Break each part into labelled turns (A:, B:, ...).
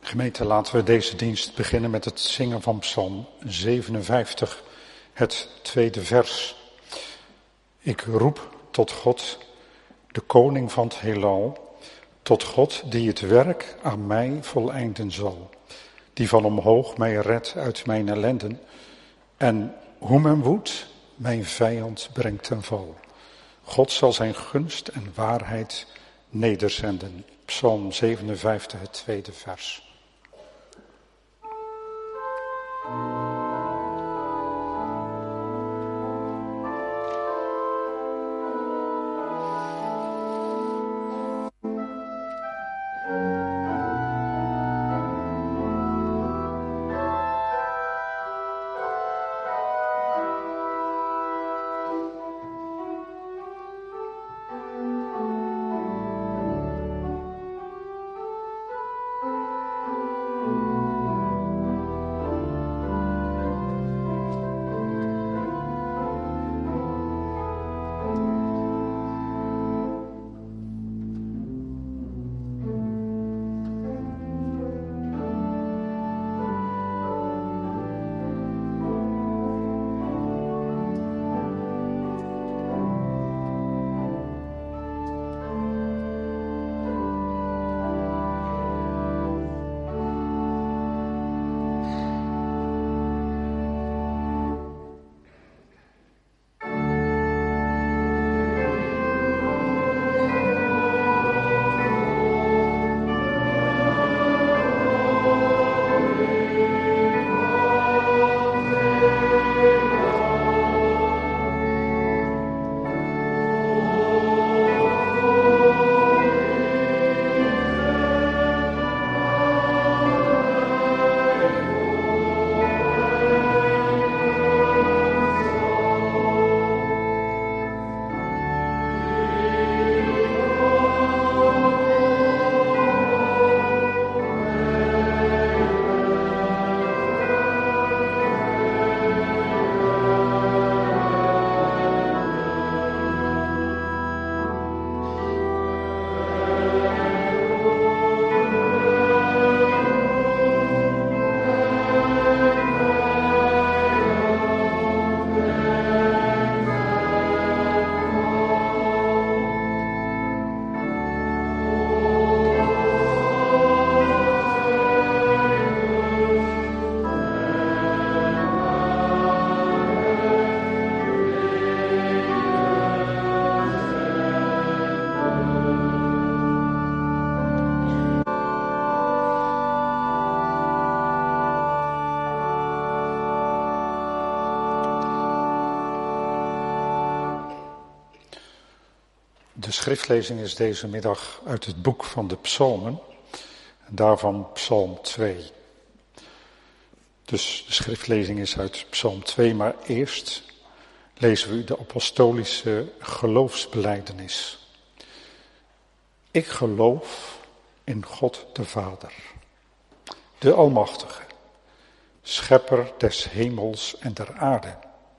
A: Gemeente, laten we deze dienst beginnen met het zingen van Psalm 57, het tweede vers. Ik roep tot God, de koning van het heelal, tot God die het werk aan mij voleinden zal, die van omhoog mij redt uit mijn ellenden en hoe men woedt, mijn vijand brengt ten val. God zal zijn gunst en waarheid nederzenden. Psalm 57, het tweede vers. De schriftlezing is deze middag uit het boek van de Psalmen, en daarvan Psalm 2. Dus de schriftlezing is uit Psalm 2, maar eerst lezen we de apostolische geloofsbelijdenis. Ik geloof in God de Vader, de Almachtige, schepper des hemels en der aarde.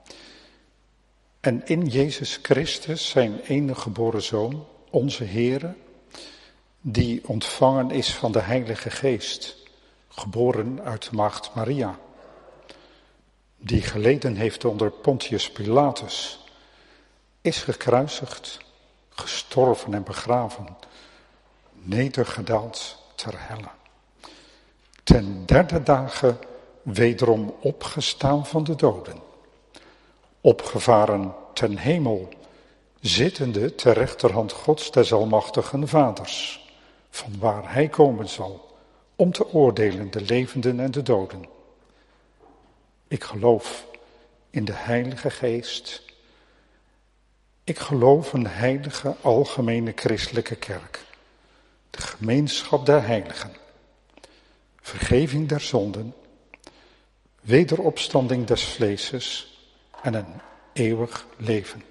A: En in Jezus Christus, zijn enige geboren Zoon, onze Heere, die ontvangen is van de Heilige Geest, geboren uit de maagd Maria, die geleden heeft onder Pontius Pilatus, is gekruisigd, gestorven en begraven, nedergedaald ter helle. Ten derde dagen wederom opgestaan van de doden, opgevaren ten hemel, zittende ter rechterhand Gods des almachtigen Vaders, van waar hij komen zal, om te oordelen de levenden en de doden. Ik geloof in de Heilige Geest. Ik geloof een heilige, algemene christelijke kerk, de gemeenschap der heiligen, vergeving der zonden, wederopstanding des vleeses en een eeuwig leven.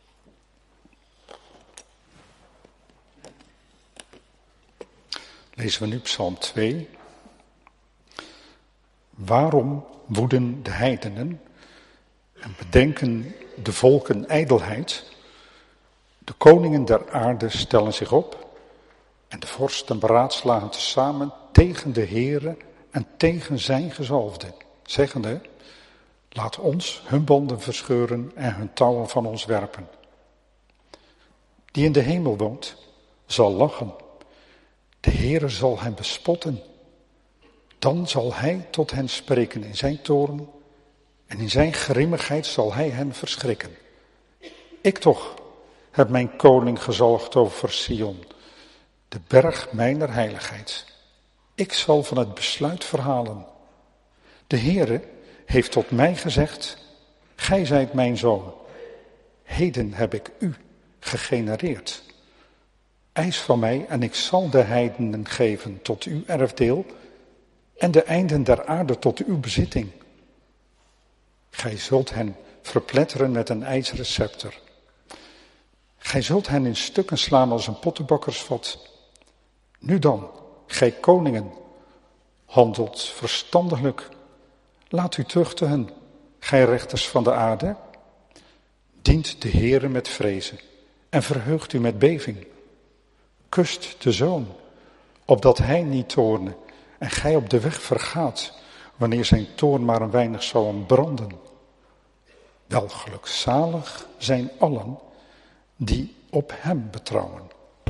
A: Lezen we nu Psalm 2. Waarom woeden de heidenen en bedenken de volken ijdelheid? De koningen der aarde stellen zich op en de vorsten beraadslagen tezamen tegen de Heere en tegen zijn gezalfde, zeggende, laat ons hun banden verscheuren en hun touwen van ons werpen. Die in de hemel woont, zal lachen. De Heere zal hen bespotten. Dan zal hij tot hen spreken in zijn toorn en in zijn grimmigheid zal hij hen verschrikken. Ik toch heb mijn koning gezalfd over Sion, de berg mijner heiligheid. Ik zal van het besluit verhalen. De Heere heeft tot mij gezegd, gij zijt mijn zoon. Heden heb ik u gegenereerd. Eis van mij en ik zal de heidenen geven tot uw erfdeel en de einden der aarde tot uw bezitting. Gij zult hen verpletteren met een ijzeren scepter. Gij zult hen in stukken slaan als een pottenbakkersvat. Nu dan, gij koningen, handelt verstandelijk. Laat u tuchten, gij rechters van de aarde. Dient de Heere met vrezen en verheugt u met beving. Kust de Zoon, opdat hij niet toorne en gij op de weg vergaat, wanneer zijn toorn maar een weinig zal ontbranden. Wel gelukzalig zijn allen die op hem betrouwen.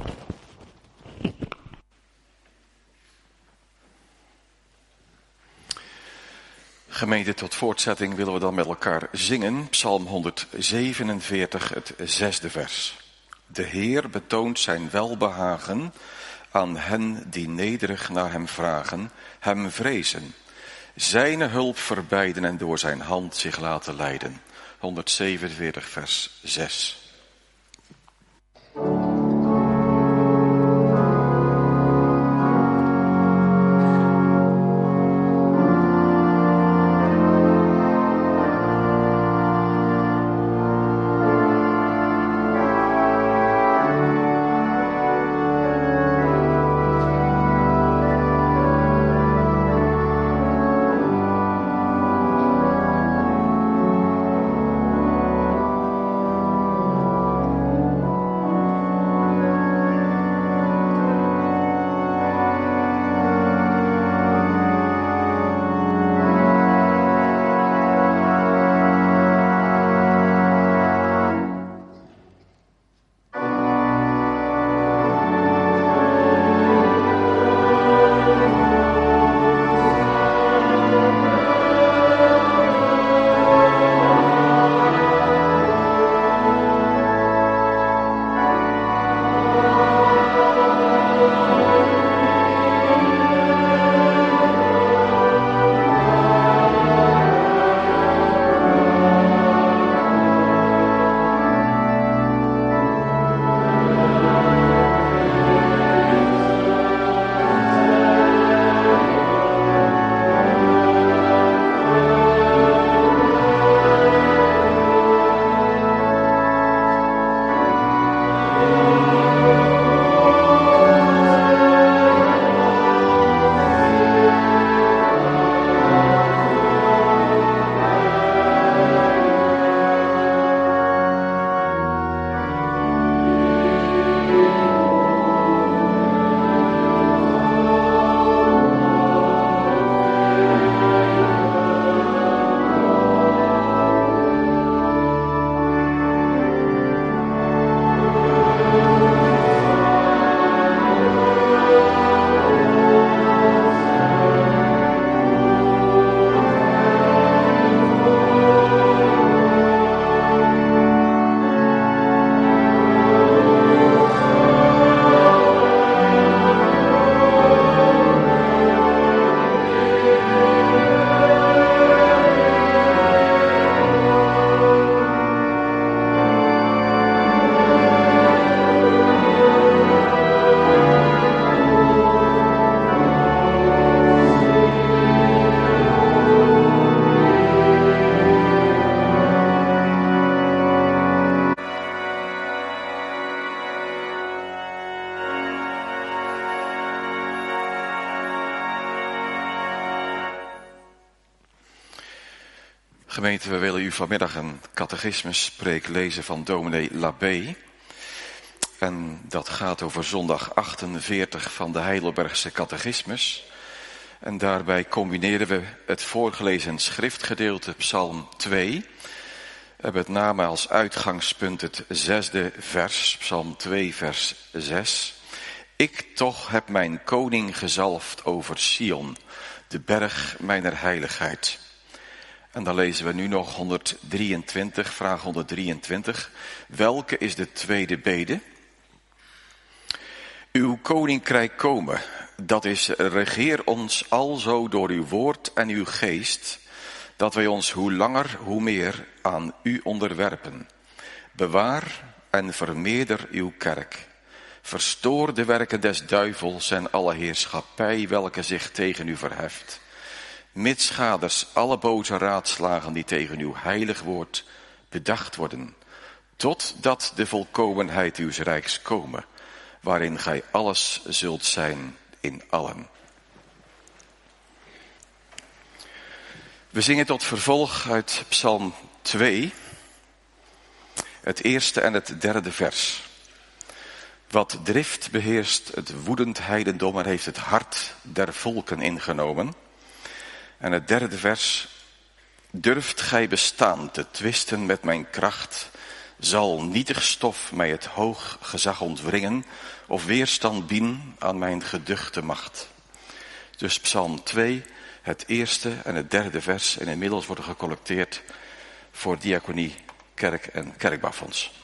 B: Gemeente, tot voortzetting willen we dan met elkaar zingen. Psalm 147, het 6e vers. De Heer betoont zijn welbehagen aan hen die nederig naar hem vragen, hem vrezen. Zijne hulp verbeiden en door zijn hand zich laten leiden. 147 vers 6. Gemeente, we willen u vanmiddag een catechismuspreek lezen van dominee Labbé. En dat gaat over zondag 48 van de Heidelbergse catechismus. En daarbij combineren we het voorgelezen schriftgedeelte Psalm 2. Met name als uitgangspunt het 6e vers, Psalm 2 vers 6. Ik toch heb mijn koning gezalfd over Sion, de berg mijner heiligheid. En dan lezen we nu nog 123, vraag 123. Welke is de tweede bede? Uw koninkrijk komen, dat is regeer ons alzo door uw woord en uw geest, dat wij ons hoe langer hoe meer aan u onderwerpen. Bewaar en vermeerder uw kerk. Verstoor de werken des duivels en alle heerschappij welke zich tegen u verheft. Mitschaders alle boze raadslagen die tegen uw heilig woord bedacht worden, totdat de volkomenheid uws rijks komen, waarin gij alles zult zijn in allen. We zingen tot vervolg uit Psalm 2, het eerste en het derde vers. Wat drift beheerst het woedend heidendom en heeft het hart der volken ingenomen. En het derde vers. Durft gij bestaan te twisten met mijn kracht, zal nietig stof mij het hoog gezag ontwringen, of weerstand bieden aan mijn geduchte macht. Dus Psalm 2, het eerste en het derde vers, en inmiddels worden gecollecteerd voor diaconie, kerk en kerkbouwfonds.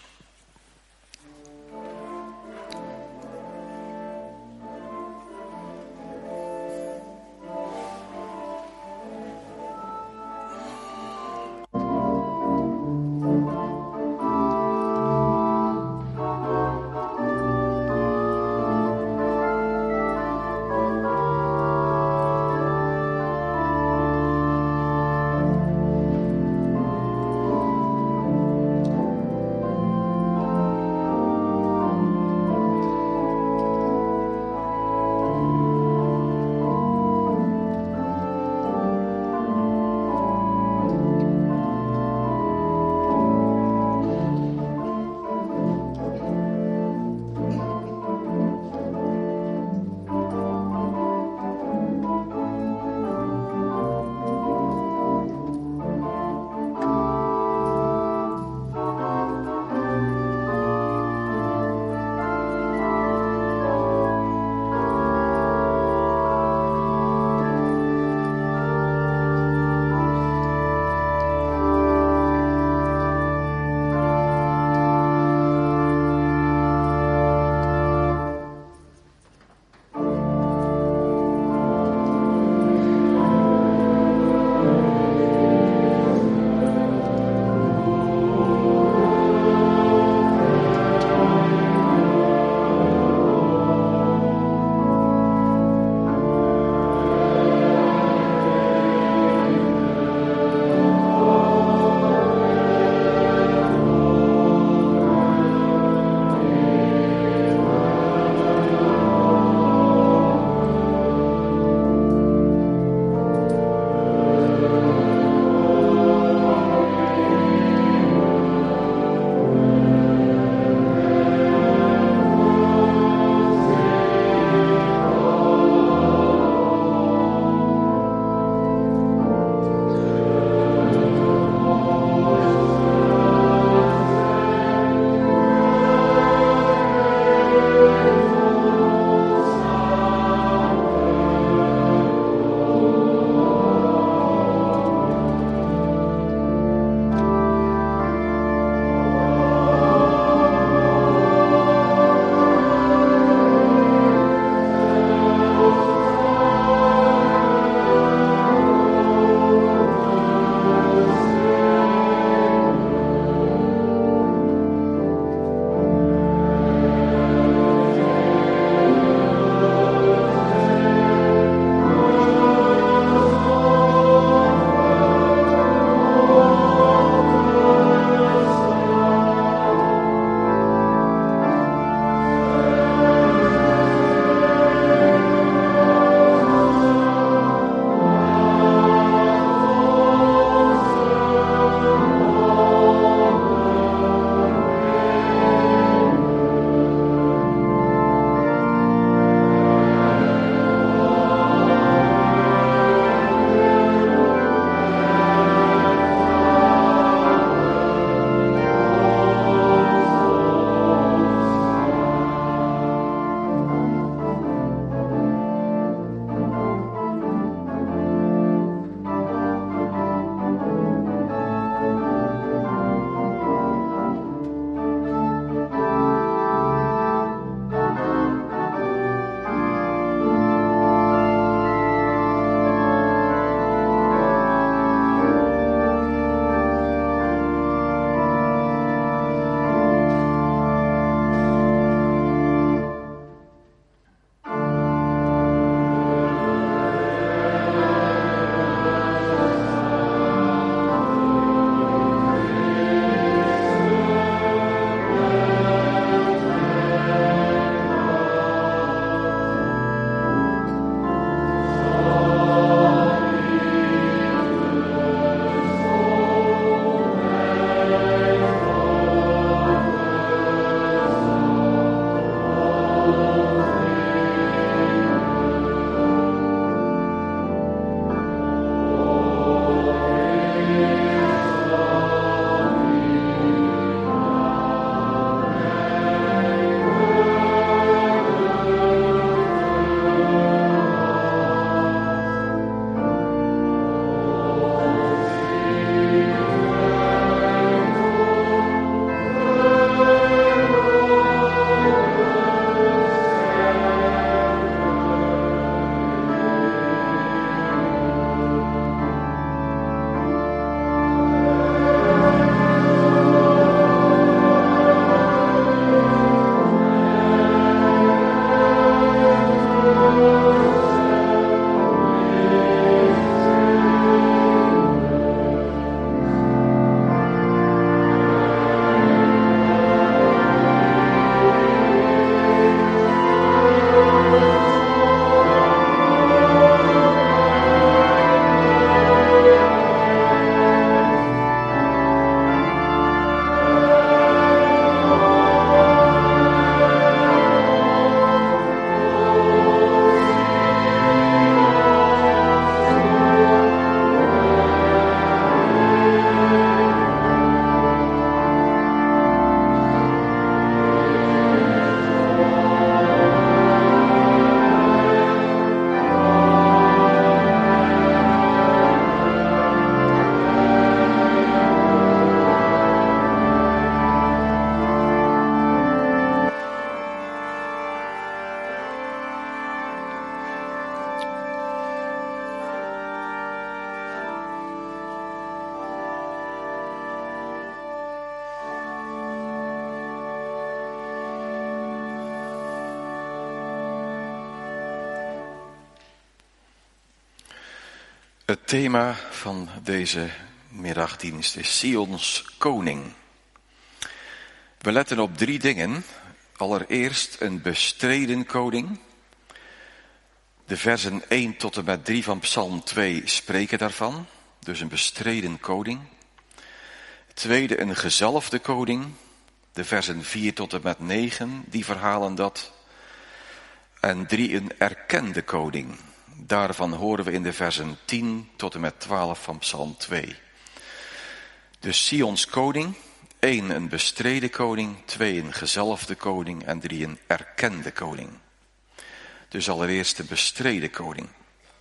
B: Het thema van deze middagdienst is Sions koning. We letten op 3 dingen. Allereerst een bestreden koning. De versen 1 tot en met 3 van Psalm 2 spreken daarvan. Dus een bestreden koning. Tweede, een gezalfde koning. De versen 4 tot en met 9, die verhalen dat. En 3, een erkende koning. Daarvan horen we in de versen 10 tot en met 12 van Psalm 2. Dus Sions koning, 1 een bestreden koning, 2 een gezalfde koning en 3 een erkende koning. Dus allereerst de bestreden koning.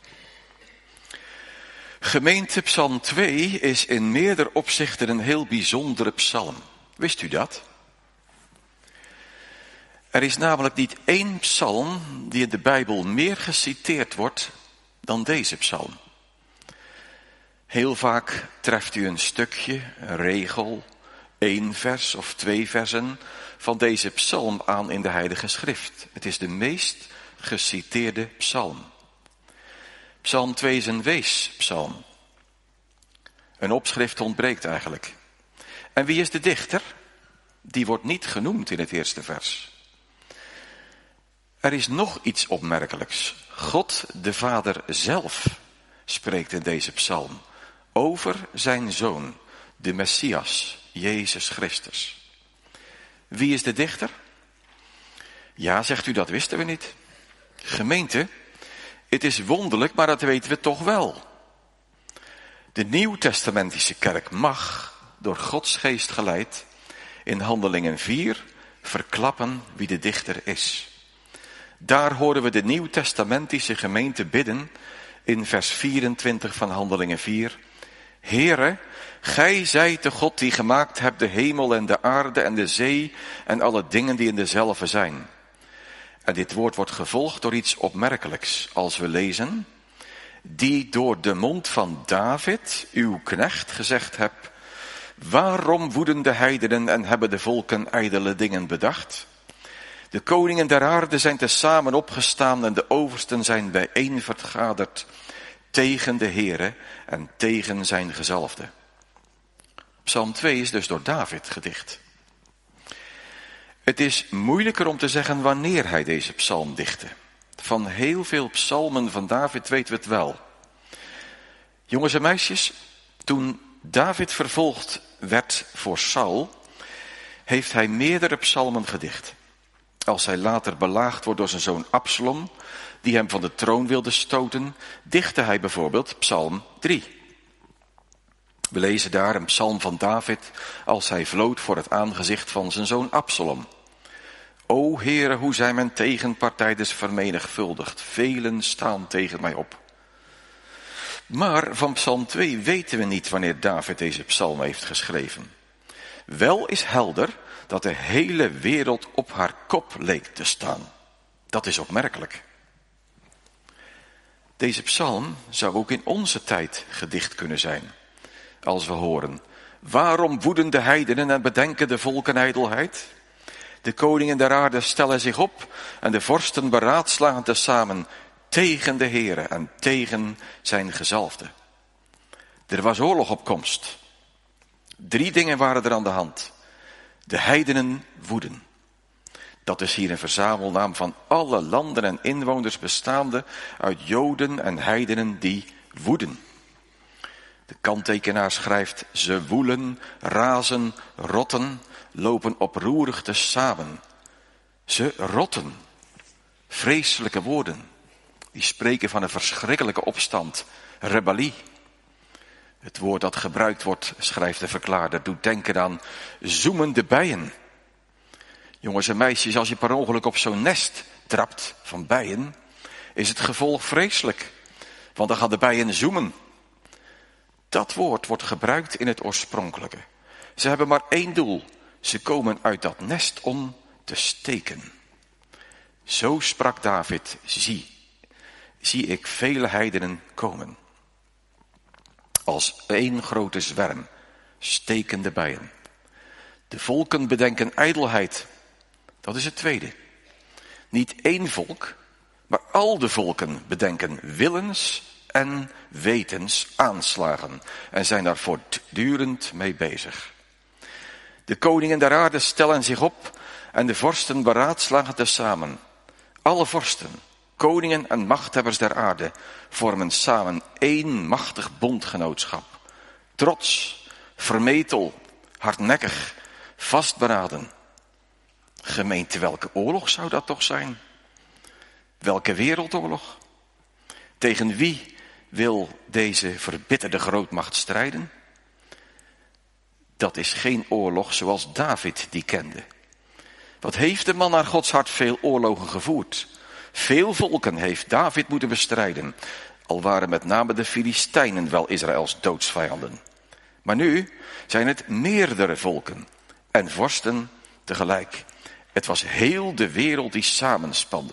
B: Gemeente Psalm 2 is in meerdere opzichten een heel bijzondere psalm. Wist u dat? Er is namelijk niet 1 psalm die in de Bijbel meer geciteerd wordt dan deze psalm. Heel vaak treft u een stukje, een regel, 1 vers of 2 versen van deze psalm aan in de Heilige Schrift. Het is de meest geciteerde psalm. Psalm 2 is een weespsalm. Een opschrift ontbreekt eigenlijk. En wie is de dichter? Die wordt niet genoemd in het eerste vers. Er is nog iets opmerkelijks. God de Vader zelf spreekt in deze psalm over zijn Zoon, de Messias, Jezus Christus. Wie is de dichter? Ja, zegt u, dat wisten we niet. Gemeente, het is wonderlijk, maar dat weten we toch wel. De Nieuwtestamentische kerk mag, door Gods geest geleid, in Handelingen 4 verklappen wie de dichter is. Daar horen we de Nieuwtestamentische gemeente bidden in vers 24 van Handelingen 4. Heere, gij zijt de God die gemaakt hebt de hemel en de aarde en de zee en alle dingen die in dezelve zijn. En dit woord wordt gevolgd door iets opmerkelijks als we lezen. Die door de mond van David, uw knecht, gezegd hebt. Waarom woeden de heidenen en hebben de volken ijdele dingen bedacht? De koningen der aarde zijn tezamen opgestaan en de oversten zijn bijeen vergaderd tegen de Heere en tegen zijn gezalfde. Psalm 2 is dus door David gedicht. Het is moeilijker om te zeggen wanneer hij deze psalm dichtte. Van heel veel psalmen van David weten we het wel. Jongens en meisjes, toen David vervolgd werd voor Saul, heeft hij meerdere psalmen gedicht. Als hij later belaagd wordt door zijn zoon Absalom, die hem van de troon wilde stoten, dichtte hij bijvoorbeeld psalm 3. We lezen daar een psalm van David als hij vlood voor het aangezicht van zijn zoon Absalom. O Heere, hoe zijn mijn tegenpartijders vermenigvuldigd, velen staan tegen mij op. Maar van psalm 2 weten we niet wanneer David deze psalm heeft geschreven. Wel is helder dat de hele wereld op haar kop leek te staan. Dat is opmerkelijk. Deze psalm zou ook in onze tijd gedicht kunnen zijn. Als we horen, waarom woeden de heidenen en bedenken de volken ijdelheid? De koningen der aarde stellen zich op en de vorsten beraadslagen tezamen tegen de Heere en tegen zijn gezalfde. Er was oorlog op komst. 3 dingen waren er aan de hand. De heidenen woeden. Dat is hier een verzamelnaam van alle landen en inwoners bestaande uit Joden en heidenen die woeden. De kanttekenaar schrijft, ze woelen, razen, rotten, lopen oproerig tezamen. Ze rotten. Vreselijke woorden. Die spreken van een verschrikkelijke opstand, rebellie. Het woord dat gebruikt wordt, schrijft de verklaarder, doet denken aan zoemende bijen. Jongens en meisjes, als je per ongeluk op zo'n nest trapt van bijen, is het gevolg vreselijk. Want dan gaan de bijen zoemen. Dat woord wordt gebruikt in het oorspronkelijke. Ze hebben maar 1 doel. Ze komen uit dat nest om te steken. Zo sprak David, zie ik vele heidenen komen. Als 1 grote zwerm, stekende bijen. De volken bedenken ijdelheid. Dat is het tweede. Niet 1 volk, maar al de volken bedenken willens en wetens aanslagen en zijn daar voortdurend mee bezig. De koningen der aarde stellen zich op en de vorsten beraadslagen tezamen. Alle vorsten, koningen en machthebbers der aarde vormen samen één machtig bondgenootschap. Trots, vermetel, hardnekkig, vastberaden. Gemeente, welke oorlog zou dat toch zijn? Welke wereldoorlog? Tegen wie wil deze verbitterde grootmacht strijden? Dat is geen oorlog zoals David die kende. Wat heeft de man naar Gods hart veel oorlogen gevoerd? Veel volken heeft David moeten bestrijden, al waren met name de Filistijnen wel Israëls doodsvijanden. Maar nu zijn het meerdere volken en vorsten tegelijk. Het was heel de wereld die samenspande.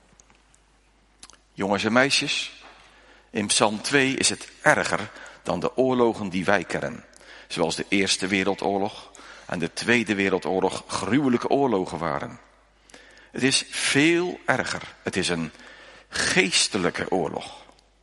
B: Jongens en meisjes, in Psalm 2 is het erger dan de oorlogen die wij kennen. Zoals de Eerste Wereldoorlog en de Tweede Wereldoorlog gruwelijke oorlogen waren. Het is veel erger. Het is een geestelijke oorlog.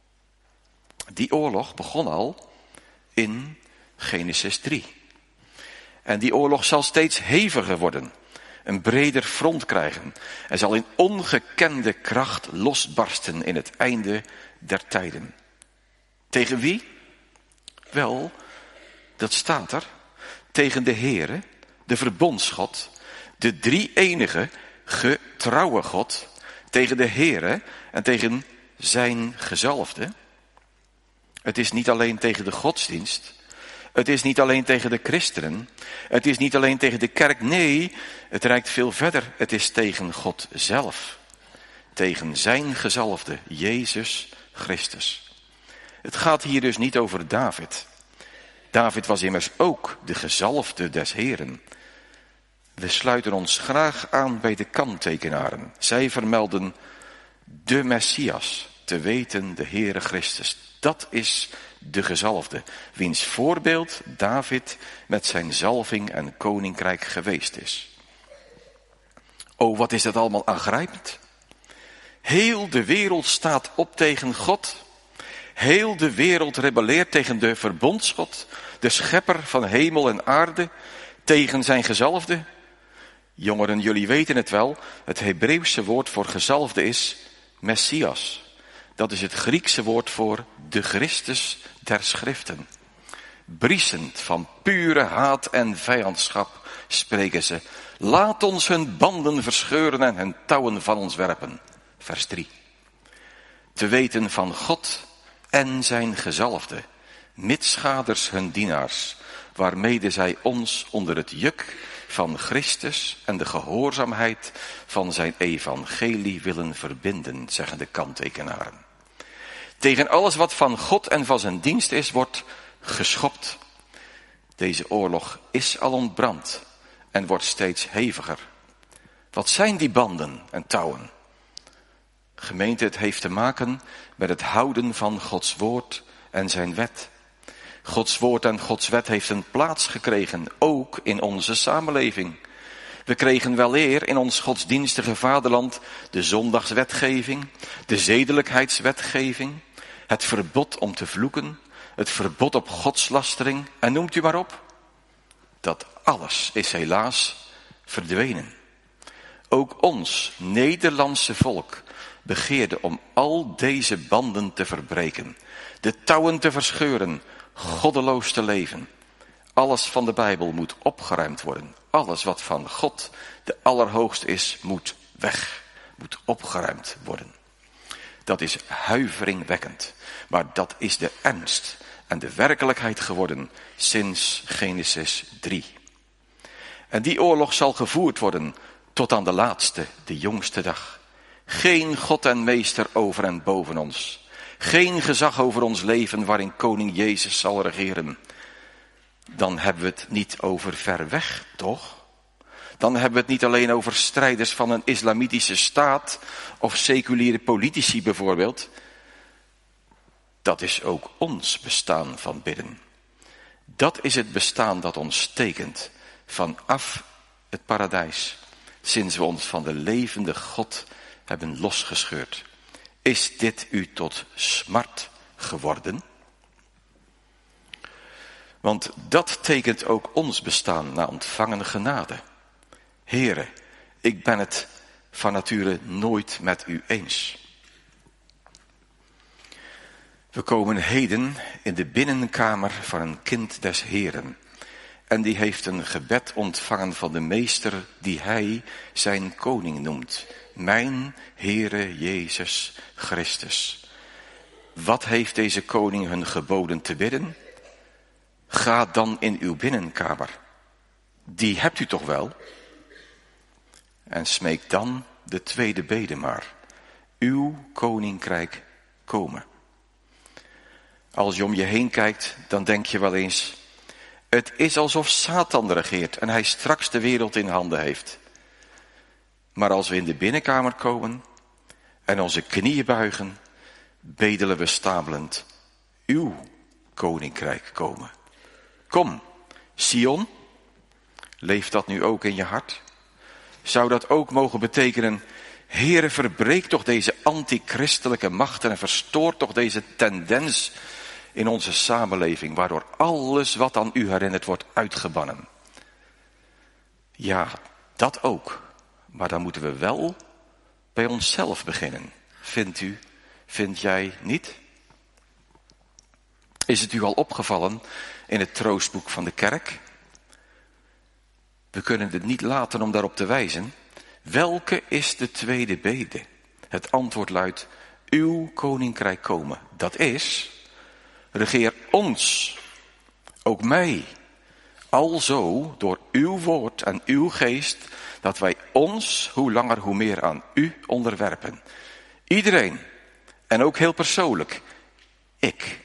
B: Die oorlog begon al in Genesis 3. En die oorlog zal steeds heviger worden. Een breder front krijgen. En zal in ongekende kracht losbarsten in het einde der tijden. Tegen wie? Wel, dat staat er. Tegen de Heere, de verbondsgod, de drie-enige, getrouwe God. Tegen de Heere en tegen zijn gezalfde. Het is niet alleen tegen de godsdienst. Het is niet alleen tegen de christenen. Het is niet alleen tegen de kerk. Nee, het reikt veel verder. Het is tegen God zelf. Tegen zijn gezalfde, Jezus Christus. Het gaat hier dus niet over David. David was immers ook de gezalfde des Heren. We sluiten ons graag aan bij de kanttekenaren. Zij vermelden de Messias, te weten de Heere Christus. Dat is de gezalfde, wiens voorbeeld David met zijn zalving en koninkrijk geweest is. Oh, wat is dat allemaal aangrijpend. Heel de wereld staat op tegen God. Heel de wereld rebelleert tegen de verbondsgod, de schepper van hemel en aarde, tegen zijn gezalfde. Jongeren, jullie weten het wel, het Hebreeuwse woord voor gezalfde is Messias. Dat is het Griekse woord voor de Christus der Schriften. Briesend van pure haat en vijandschap spreken ze. Laat ons hun banden verscheuren en hun touwen van ons werpen. Vers 3. Te weten van God en zijn gezalfde, mitschaders hun dienaars, waarmede zij ons onder het juk van Christus en de gehoorzaamheid van zijn evangelie willen verbinden, zeggen de kanttekenaren. Tegen alles wat van God en van zijn dienst is, wordt geschopt. Deze oorlog is al ontbrand en wordt steeds heviger. Wat zijn die banden en touwen? Gemeente, het heeft te maken met het houden van Gods woord en zijn wet. Gods woord en Gods wet heeft een plaats gekregen, ook in onze samenleving. We kregen wel eer in ons godsdienstige vaderland de zondagswetgeving, de zedelijkheidswetgeving, het verbod om te vloeken, het verbod op godslastering en noemt u maar op. Dat alles is helaas verdwenen. Ook ons Nederlandse volk begeerde om al deze banden te verbreken, de touwen te verscheuren, goddeloos te leven. Alles van de Bijbel moet opgeruimd worden. Alles wat van God de Allerhoogste is, moet weg, moet opgeruimd worden. Dat is huiveringwekkend, maar dat is de ernst en de werkelijkheid geworden sinds Genesis 3. En die oorlog zal gevoerd worden tot aan de laatste, de jongste dag. Geen God en meester over en boven ons. Geen gezag over ons leven waarin koning Jezus zal regeren. Dan hebben we het niet over ver weg, toch? Dan hebben we het niet alleen over strijders van een islamitische staat of seculiere politici bijvoorbeeld. Dat is ook ons bestaan van bidden. Dat is het bestaan dat ons tekent vanaf het paradijs, sinds we ons van de levende God hebben losgescheurd. Is dit u tot smart geworden? Want dat tekent ook ons bestaan na ontvangen genade. Heere, ik ben het van nature nooit met u eens. We komen heden in de binnenkamer van een kind des Heeren. En die heeft een gebed ontvangen van de meester die hij zijn koning noemt. Mijn Heere Jezus Christus. Wat heeft deze koning hun geboden te bidden? Ga dan in uw binnenkamer. Die hebt u toch wel? En smeek dan de tweede bede maar. Uw koninkrijk komen. Als je om je heen kijkt, dan denk je wel eens, het is alsof Satan regeert en hij straks de wereld in handen heeft. Maar als we in de binnenkamer komen en onze knieën buigen, bedelen we stamelend, uw koninkrijk komen. Kom, Sion, leeft dat nu ook in je hart? Zou dat ook mogen betekenen, Heere, verbreek toch deze antichristelijke machten en verstoor toch deze tendens in onze samenleving, waardoor alles wat aan u herinnert wordt uitgebannen. Ja, dat ook. Maar dan moeten we wel bij onszelf beginnen. Vindt u, vind jij niet? Is het u al opgevallen in het troostboek van de kerk? We kunnen het niet laten om daarop te wijzen. Welke is de tweede bede? Het antwoord luidt, uw koninkrijk komen. Dat is, regeer ons, ook mij, alzo door uw woord en uw geest, dat wij ons hoe langer hoe meer aan u onderwerpen. Iedereen, en ook heel persoonlijk, ik.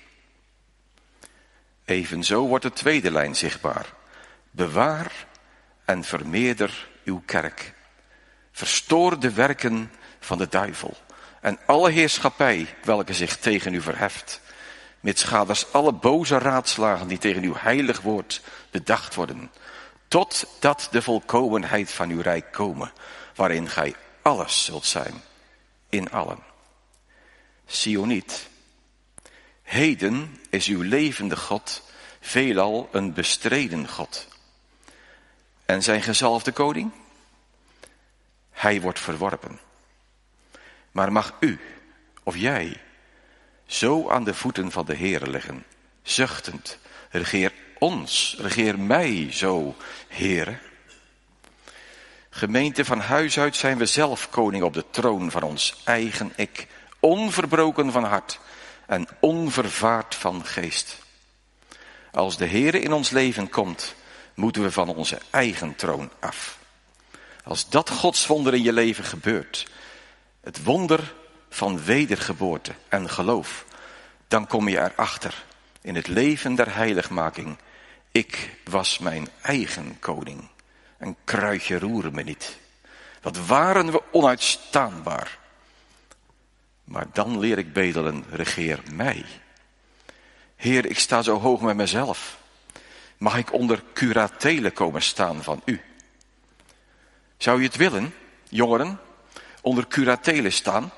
B: Evenzo wordt de tweede lijn zichtbaar. Bewaar en vermeerder uw kerk. Verstoor de werken van de duivel en alle heerschappij welke zich tegen u verheft. Mitsgaders alle boze raadslagen die tegen uw heilig woord bedacht worden. Totdat de volkomenheid van uw rijk komen, waarin gij alles zult zijn, in allen. Sioniet, heden is uw levende God veelal een bestreden God. En zijn gezalfde koning? Hij wordt verworpen. Maar mag u, of jij, zo aan de voeten van de Heere liggen, zuchtend, regeer ons, regeer mij zo, Heere. Gemeente, van huis uit zijn we zelf koning op de troon van ons eigen ik, onverbroken van hart en onvervaard van geest. Als de Heere in ons leven komt, moeten we van onze eigen troon af. Als dat Gods wonder in je leven gebeurt, het wonder van wedergeboorte en geloof, dan kom je erachter in het leven der heiligmaking. Ik was mijn eigen koning. Een kruidje roerde me niet. Wat waren we onuitstaanbaar. Maar dan leer ik bedelen, regeer mij. Heer, ik sta zo hoog met mezelf. Mag ik onder curatele komen staan van u? Zou je het willen, jongeren, onder curatele staan?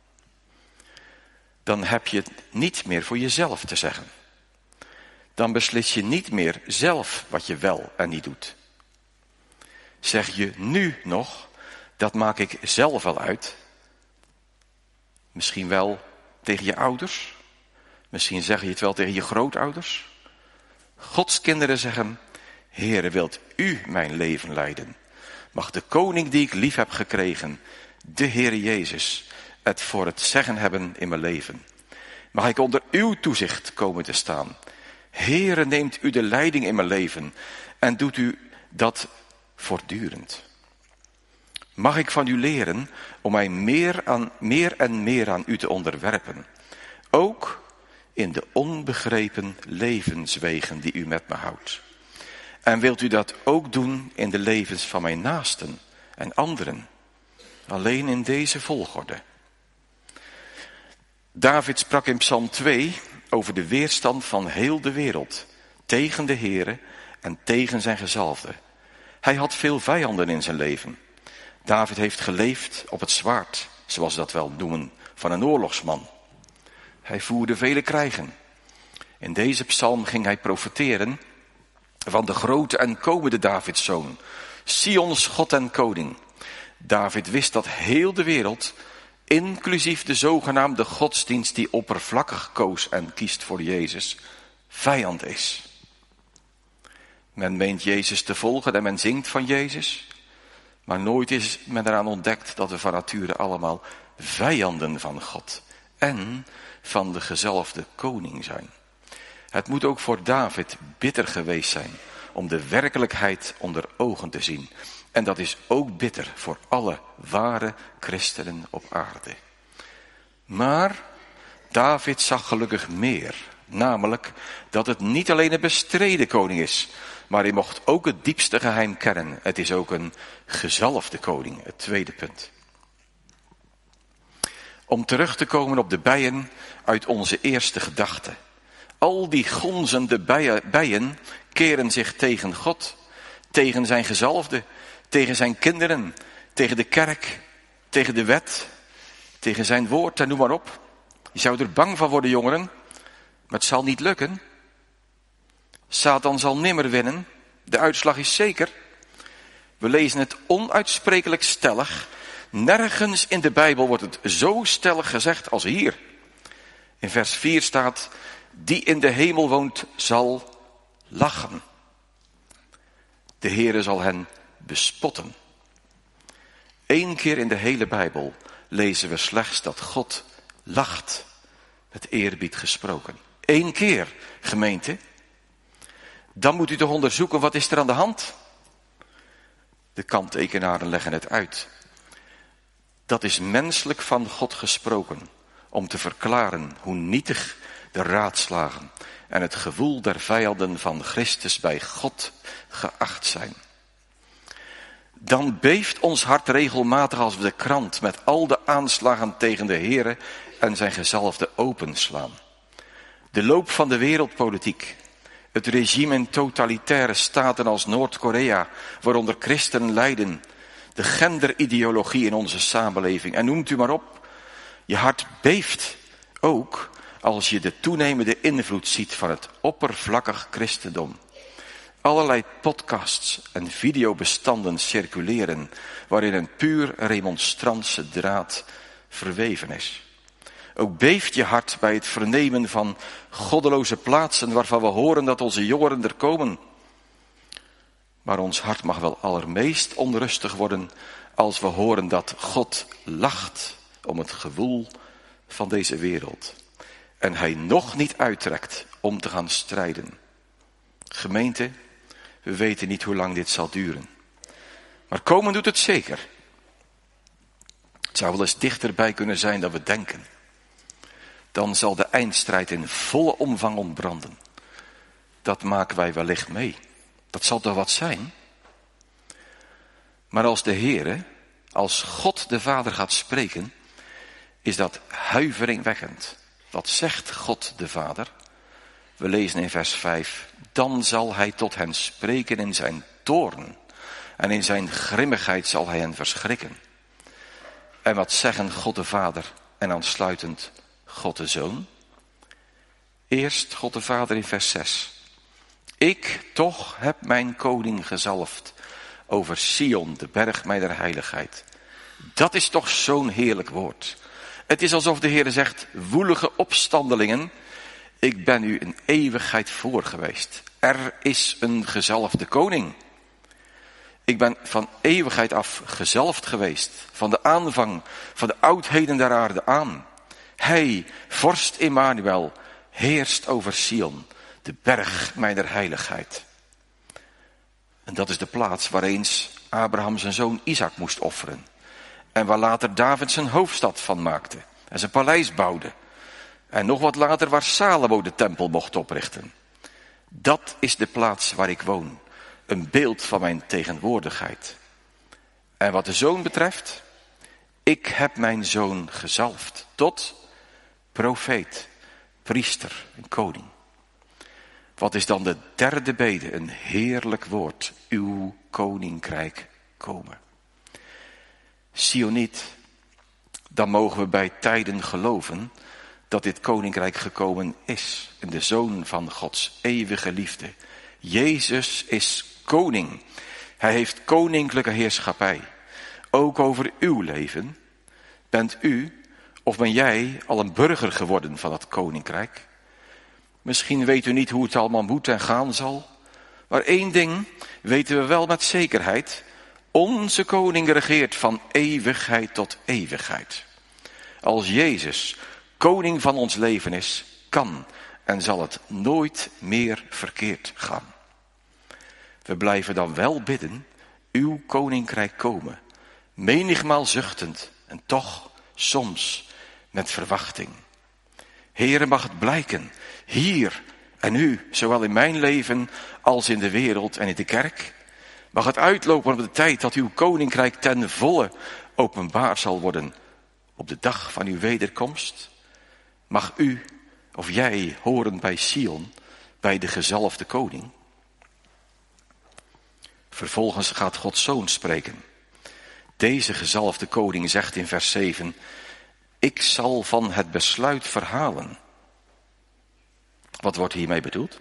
B: Dan heb je het niet meer voor jezelf te zeggen. Dan beslis je niet meer zelf wat je wel en niet doet. Zeg je nu nog, dat maak ik zelf wel uit. Misschien wel tegen je ouders. Misschien zeg je het wel tegen je grootouders. Gods kinderen zeggen, Heere, wilt u mijn leven leiden? Mag de koning die ik lief heb gekregen, de Heere Jezus, het voor het zeggen hebben in mijn leven? Mag ik onder uw toezicht komen te staan? Heere, neemt u de leiding in mijn leven en doet u dat voortdurend. Mag ik van u leren om mij meer en meer aan u te onderwerpen, ook in de onbegrepen levenswegen die u met me houdt. En wilt u dat ook doen in de levens van mijn naasten en anderen, alleen in deze volgorde. David sprak in Psalm 2 over de weerstand van heel de wereld tegen de Heere en tegen zijn gezalfde. Hij had veel vijanden in zijn leven. David heeft geleefd op het zwaard, zoals we dat wel noemen, van een oorlogsman. Hij voerde vele krijgen. In deze psalm ging hij profeteren van de grote en komende Davidszoon, Sions God en koning. David wist dat heel de wereld, inclusief de zogenaamde godsdienst die oppervlakkig koos en kiest voor Jezus, vijand is. Men meent Jezus te volgen en men zingt van Jezus, maar nooit is men eraan ontdekt dat we van nature allemaal vijanden van God en van de gezalfde koning zijn. Het moet ook voor David bitter geweest zijn om de werkelijkheid onder ogen te zien. En dat is ook bitter voor alle ware christenen op aarde. Maar David zag gelukkig meer. Namelijk dat het niet alleen een bestreden koning is, maar hij mocht ook het diepste geheim kennen. Het is ook een gezalfde koning, het tweede punt. Om terug te komen op de bijen uit onze eerste gedachte. Al die gonzende bijen keren zich tegen God, tegen zijn gezalfde, tegen zijn kinderen, tegen de kerk, tegen de wet, tegen zijn woord en noem maar op. Je zou er bang van worden, jongeren, maar het zal niet lukken. Satan zal nimmer winnen, de uitslag is zeker. We lezen het onuitsprekelijk stellig. Nergens in de Bijbel wordt het zo stellig gezegd als hier. In vers 4 staat, die in de hemel woont zal lachen. De Heere zal hen bespotten. 1 keer in de hele Bijbel lezen we slechts dat God lacht, met eerbied gesproken. 1 keer, gemeente. Dan moet u toch onderzoeken, wat is er aan de hand? De kanttekenaren leggen het uit. Dat is menselijk van God gesproken, om te verklaren hoe nietig de raadslagen en het gewoel der vijanden van Christus bij God geacht zijn. Dan beeft ons hart regelmatig als we de krant met al de aanslagen tegen de Heere en zijn gezalfde openslaan. De loop van de wereldpolitiek, het regime in totalitaire staten als Noord-Korea, waaronder christenen lijden, de genderideologie in onze samenleving en noemt u maar op. Je hart beeft ook als je de toenemende invloed ziet van het oppervlakkig christendom. Allerlei podcasts en videobestanden circuleren waarin een puur remonstrantse draad verweven is. Ook beeft je hart bij het vernemen van goddeloze plaatsen waarvan we horen dat onze jongeren er komen. Maar ons hart mag wel allermeest onrustig worden als we horen dat God lacht om het gewoel van deze wereld. En hij nog niet uittrekt om te gaan strijden. Gemeente, we weten niet hoe lang dit zal duren. Maar komen doet het zeker. Het zou wel eens dichterbij kunnen zijn dan we denken. Dan zal de eindstrijd in volle omvang ontbranden. Dat maken wij wellicht mee. Dat zal toch wat zijn? Maar als de Heere, als God de Vader gaat spreken, is dat huiveringwekkend. Wat zegt God de Vader? We lezen in vers 5. Dan zal hij tot hen spreken in zijn toorn. En in zijn grimmigheid zal hij hen verschrikken. En wat zeggen God de Vader en aansluitend God de Zoon? Eerst God de Vader in vers 6. Ik toch heb mijn koning gezalfd over Sion, de berg mijner heiligheid. Dat is toch zo'n heerlijk woord. Het is alsof de Heer zegt, woelige opstandelingen, ik ben u een eeuwigheid voor geweest. Er is een gezalfde koning. Ik ben van eeuwigheid af gezalfd geweest, van de aanvang, van de oudheden der aarde aan. Hij, vorst Immanuel, heerst over Sion, de berg mijner heiligheid. En dat is de plaats waar eens Abraham zijn zoon Isaac moest offeren. En waar later David zijn hoofdstad van maakte en zijn paleis bouwde. En nog wat later waar Salomo de tempel mocht oprichten. Dat is de plaats waar ik woon. Een beeld van mijn tegenwoordigheid. En wat de zoon betreft, ik heb mijn zoon gezalfd tot profeet, priester en koning. Wat is dan de derde bede? Een heerlijk woord. Uw koninkrijk komen. Sioniet, dan mogen we bij tijden geloven dat dit koninkrijk gekomen is. En de Zoon van Gods eeuwige liefde. Jezus is koning. Hij heeft koninklijke heerschappij. Ook over uw leven. Bent u of ben jij al een burger geworden van het koninkrijk? Misschien weet u niet hoe het allemaal moet en gaan zal. Maar één ding weten we wel met zekerheid. Onze koning regeert van eeuwigheid tot eeuwigheid. Als Jezus koning van ons leven is, kan en zal het nooit meer verkeerd gaan. We blijven dan wel bidden, uw koninkrijk komen. Menigmaal zuchtend en toch soms met verwachting. Heere, mag het blijken, hier en nu, zowel in mijn leven als in de wereld en in de kerk. Mag het uitlopen op de tijd dat uw koninkrijk ten volle openbaar zal worden op de dag van uw wederkomst. Mag u of jij horen bij Sion, bij de gezalfde koning. Vervolgens gaat Gods Zoon spreken. Deze gezalfde koning zegt in vers 7, ik zal van het besluit verhalen. Wat wordt hiermee bedoeld?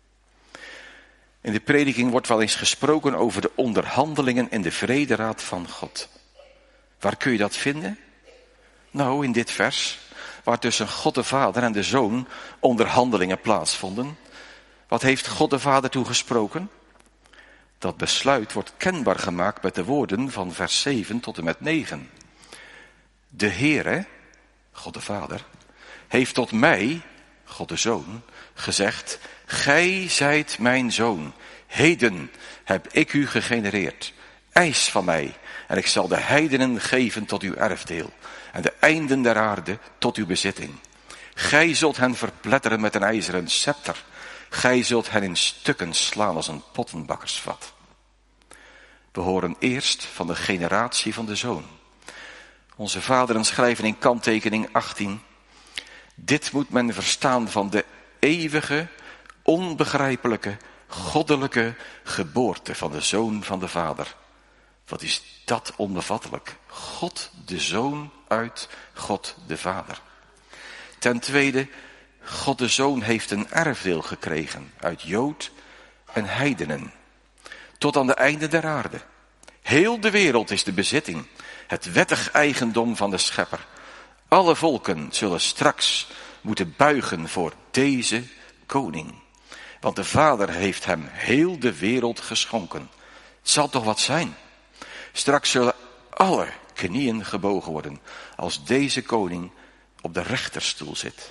B: In de prediking wordt wel eens gesproken over de onderhandelingen in de vrederaad van God. Waar kun je dat vinden? Nou, in dit vers, waar tussen God de Vader en de Zoon onderhandelingen plaatsvonden. Wat heeft God de Vader toegesproken? Dat besluit wordt kenbaar gemaakt met de woorden van vers 7 tot en met 9. De Heere, God de Vader, heeft tot mij, God de Zoon, gezegd, gij zijt mijn zoon. Heden heb ik u gegenereerd. Eis van mij en ik zal de heidenen geven tot uw erfdeel en de einden der aarde tot uw bezitting. Gij zult hen verpletteren met een ijzeren scepter. Gij zult hen in stukken slaan als een pottenbakkersvat. We horen eerst van de generatie van de Zoon. Onze vaderen schrijven in kanttekening 18. Dit moet men verstaan van de eeuwige, onbegrijpelijke, goddelijke geboorte van de Zoon van de Vader. Wat is dat onbevattelijk? God de Zoon uit God de Vader. Ten tweede, God de Zoon heeft een erfdeel gekregen uit Jood en heidenen. Tot aan de einde der aarde. Heel de wereld is de bezitting, het wettig eigendom van de Schepper. Alle volken zullen straks moeten buigen voor deze koning. Want de Vader heeft hem heel de wereld geschonken. Het zal toch wat zijn? Straks zullen alle knieën gebogen worden als deze koning op de rechterstoel zit.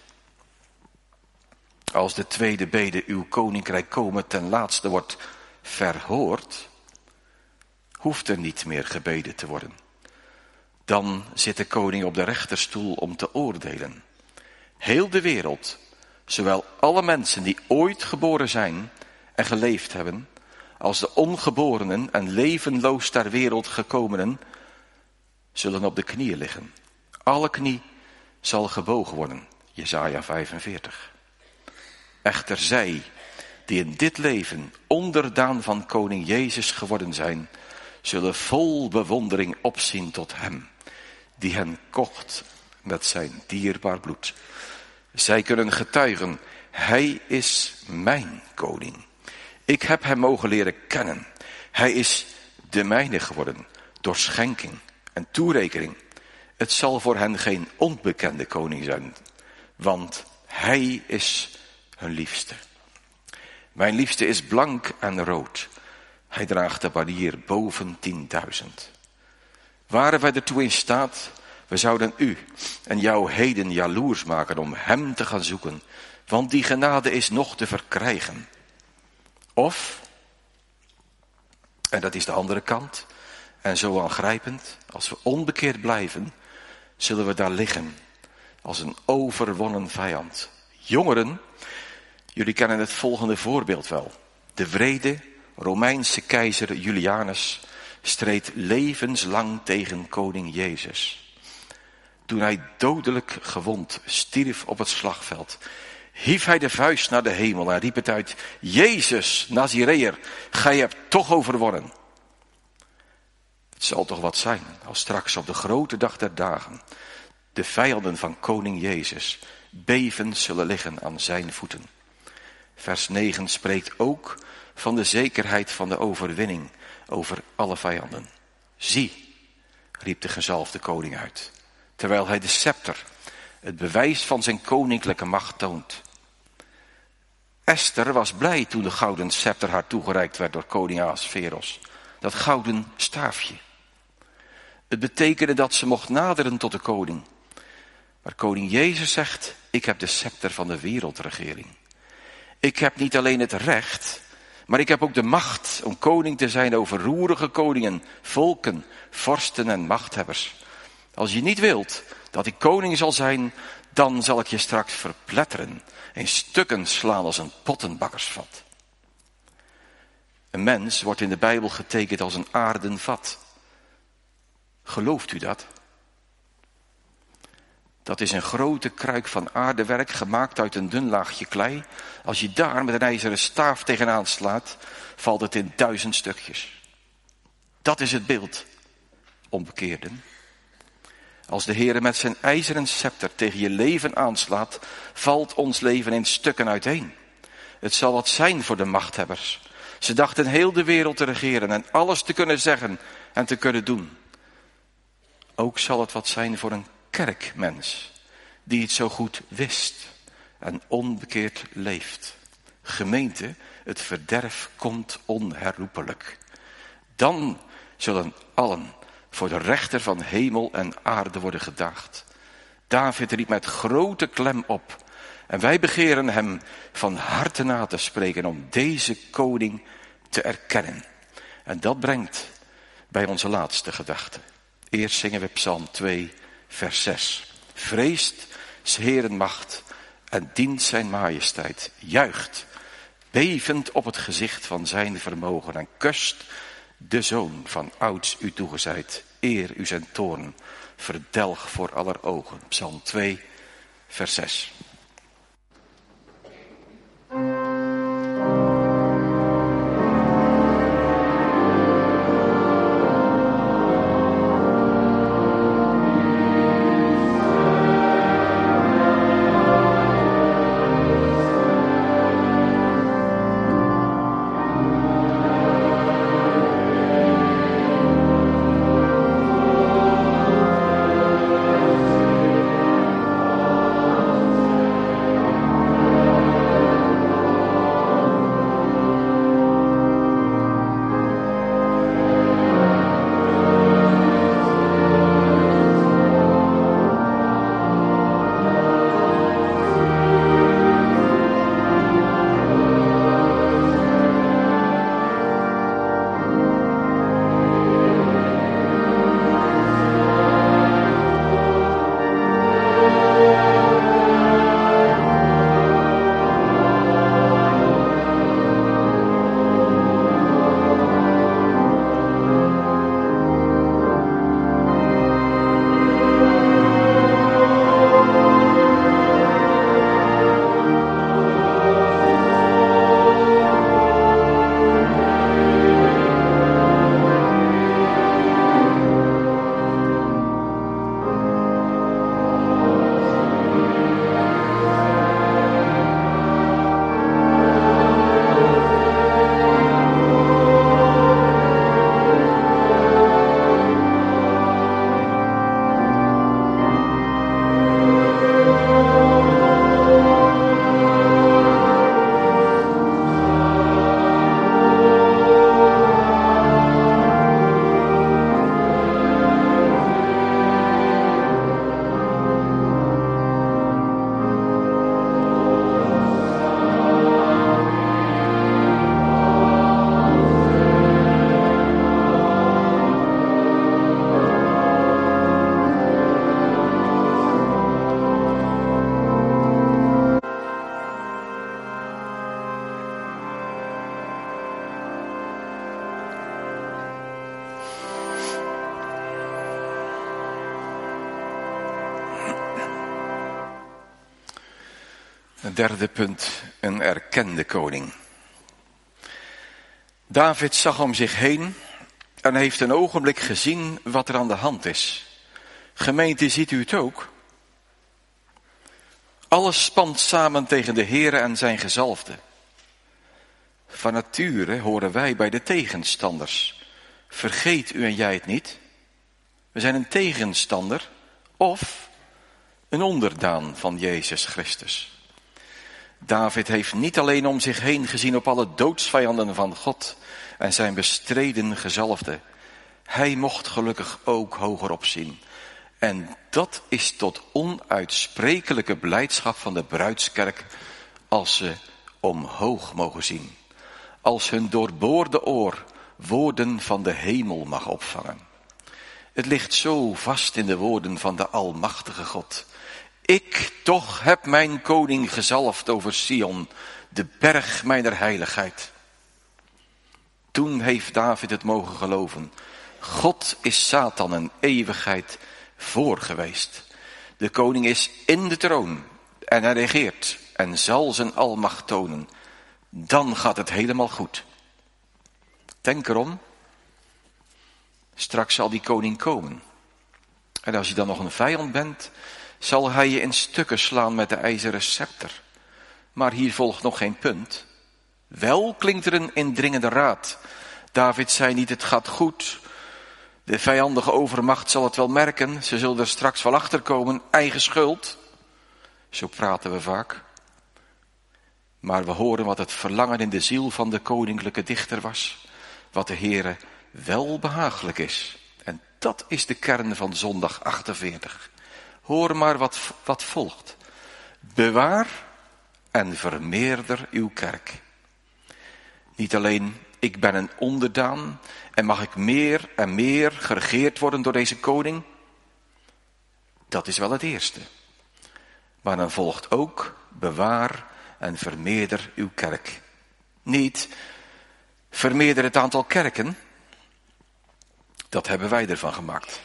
B: Als de tweede bede uw koninkrijk komen ten laatste wordt verhoord, hoeft er niet meer gebeden te worden. Dan zit de koning op de rechterstoel om te oordelen. Heel de wereld, zowel alle mensen die ooit geboren zijn en geleefd hebben, als de ongeborenen en levenloos ter wereld gekomenen, zullen op de knieën liggen. Alle knie zal gebogen worden. Jesaja 45. Echter zij, die in dit leven onderdaan van koning Jezus geworden zijn, zullen vol bewondering opzien tot hem, die hen kocht met zijn dierbaar bloed. Zij kunnen getuigen, hij is mijn koning. Ik heb hem mogen leren kennen. Hij is de mijne geworden, door schenking en toerekening. Het zal voor hen geen onbekende koning zijn, want hij is hun liefste. Mijn liefste is blank en rood. Hij draagt de banier boven 10.000. Waren wij ertoe in staat, we zouden u en jou heden jaloers maken om hem te gaan zoeken, want die genade is nog te verkrijgen. Of, en dat is de andere kant, en zo aangrijpend, als we onbekeerd blijven, zullen we daar liggen als een overwonnen vijand. Jongeren, jullie kennen het volgende voorbeeld wel. De wrede Romeinse keizer Julianus streed levenslang tegen koning Jezus. Toen hij dodelijk gewond stierf op het slagveld, hief hij de vuist naar de hemel en riep het uit: Jezus, Nazireër, gij hebt toch overwonnen. Het zal toch wat zijn als straks op de grote dag der dagen de vijanden van koning Jezus bevend zullen liggen aan zijn voeten. Vers 9 spreekt ook van de zekerheid van de overwinning over alle vijanden. Zie, riep de gezalfde koning uit, terwijl hij de scepter, het bewijs van zijn koninklijke macht, toont. Esther was blij toen de gouden scepter haar toegereikt werd door koning Ahasveros. Dat gouden staafje. Het betekende dat ze mocht naderen tot de koning. Maar koning Jezus zegt, ik heb de scepter van de wereldregering. Ik heb niet alleen het recht, maar ik heb ook de macht om koning te zijn over roerige koningen, volken, vorsten en machthebbers. Als je niet wilt dat ik koning zal zijn, dan zal ik je straks verpletteren, in stukken slaan als een pottenbakkersvat. Een mens wordt in de Bijbel getekend als een aarden vat. Gelooft u dat? Dat is een grote kruik van aardewerk, gemaakt uit een dun laagje klei. Als je daar met een ijzeren staaf tegenaan slaat, valt het in 1000 stukjes. Dat is het beeld, onbekeerden. Als de Heere met zijn ijzeren scepter tegen je leven aanslaat, valt ons leven in stukken uiteen. Het zal wat zijn voor de machthebbers. Ze dachten heel de wereld te regeren en alles te kunnen zeggen en te kunnen doen. Ook zal het wat zijn voor een kerkmens die het zo goed wist en onbekeerd leeft. Gemeente, het verderf komt onherroepelijk. Dan zullen allen voor de rechter van hemel en aarde worden gedaagd. David riep met grote klem op. En wij begeren hem van harte na te spreken om deze koning te erkennen. En dat brengt bij onze laatste gedachte. Eerst zingen we Psalm 2, vers 6. Vreest 's Heeren macht en dient zijn majesteit. Juicht, bevend op het gezicht van zijn vermogen. En kust de zoon van ouds u toegezeid. Eer u zijn toorn, verdelg voor aller ogen. Psalm 2, vers 6. Het derde punt, een erkende koning. David zag om zich heen en heeft een ogenblik gezien wat er aan de hand is. Gemeente, ziet u het ook? Alles spant samen tegen de Heere en zijn gezalfde. Van nature horen wij bij de tegenstanders. Vergeet u en jij het niet? We zijn een tegenstander of een onderdaan van Jezus Christus. David heeft niet alleen om zich heen gezien op alle doodsvijanden van God en zijn bestreden gezalfde. Hij mocht gelukkig ook hogerop zien. En dat is tot onuitsprekelijke blijdschap van de bruidskerk als ze omhoog mogen zien. Als hun doorboorde oor woorden van de hemel mag opvangen. Het ligt zo vast in de woorden van de almachtige God. Ik toch heb mijn koning gezalfd over Sion, de berg mijner heiligheid. Toen heeft David het mogen geloven. God is Satan een eeuwigheid voor geweest. De koning is in de troon en hij regeert en zal zijn almacht tonen. Dan gaat het helemaal goed. Denk erom. Straks zal die koning komen. En als je dan nog een vijand bent, zal hij je in stukken slaan met de ijzeren scepter. Maar hier volgt nog geen punt. Wel klinkt er een indringende raad. David zei niet, het gaat goed. De vijandige overmacht zal het wel merken. Ze zullen er straks wel achter komen. Eigen schuld. Zo praten we vaak. Maar we horen wat het verlangen in de ziel van de koninklijke dichter was. Wat de Heere wel behagelijk is. En dat is de kern van zondag 48. Hoor maar wat volgt. Bewaar en vermeerder uw kerk. Niet alleen, ik ben een onderdaan en mag ik meer en meer geregeerd worden door deze koning. Dat is wel het eerste. Maar dan volgt ook, bewaar en vermeerder uw kerk. Niet, vermeerder het aantal kerken. Dat hebben wij ervan gemaakt.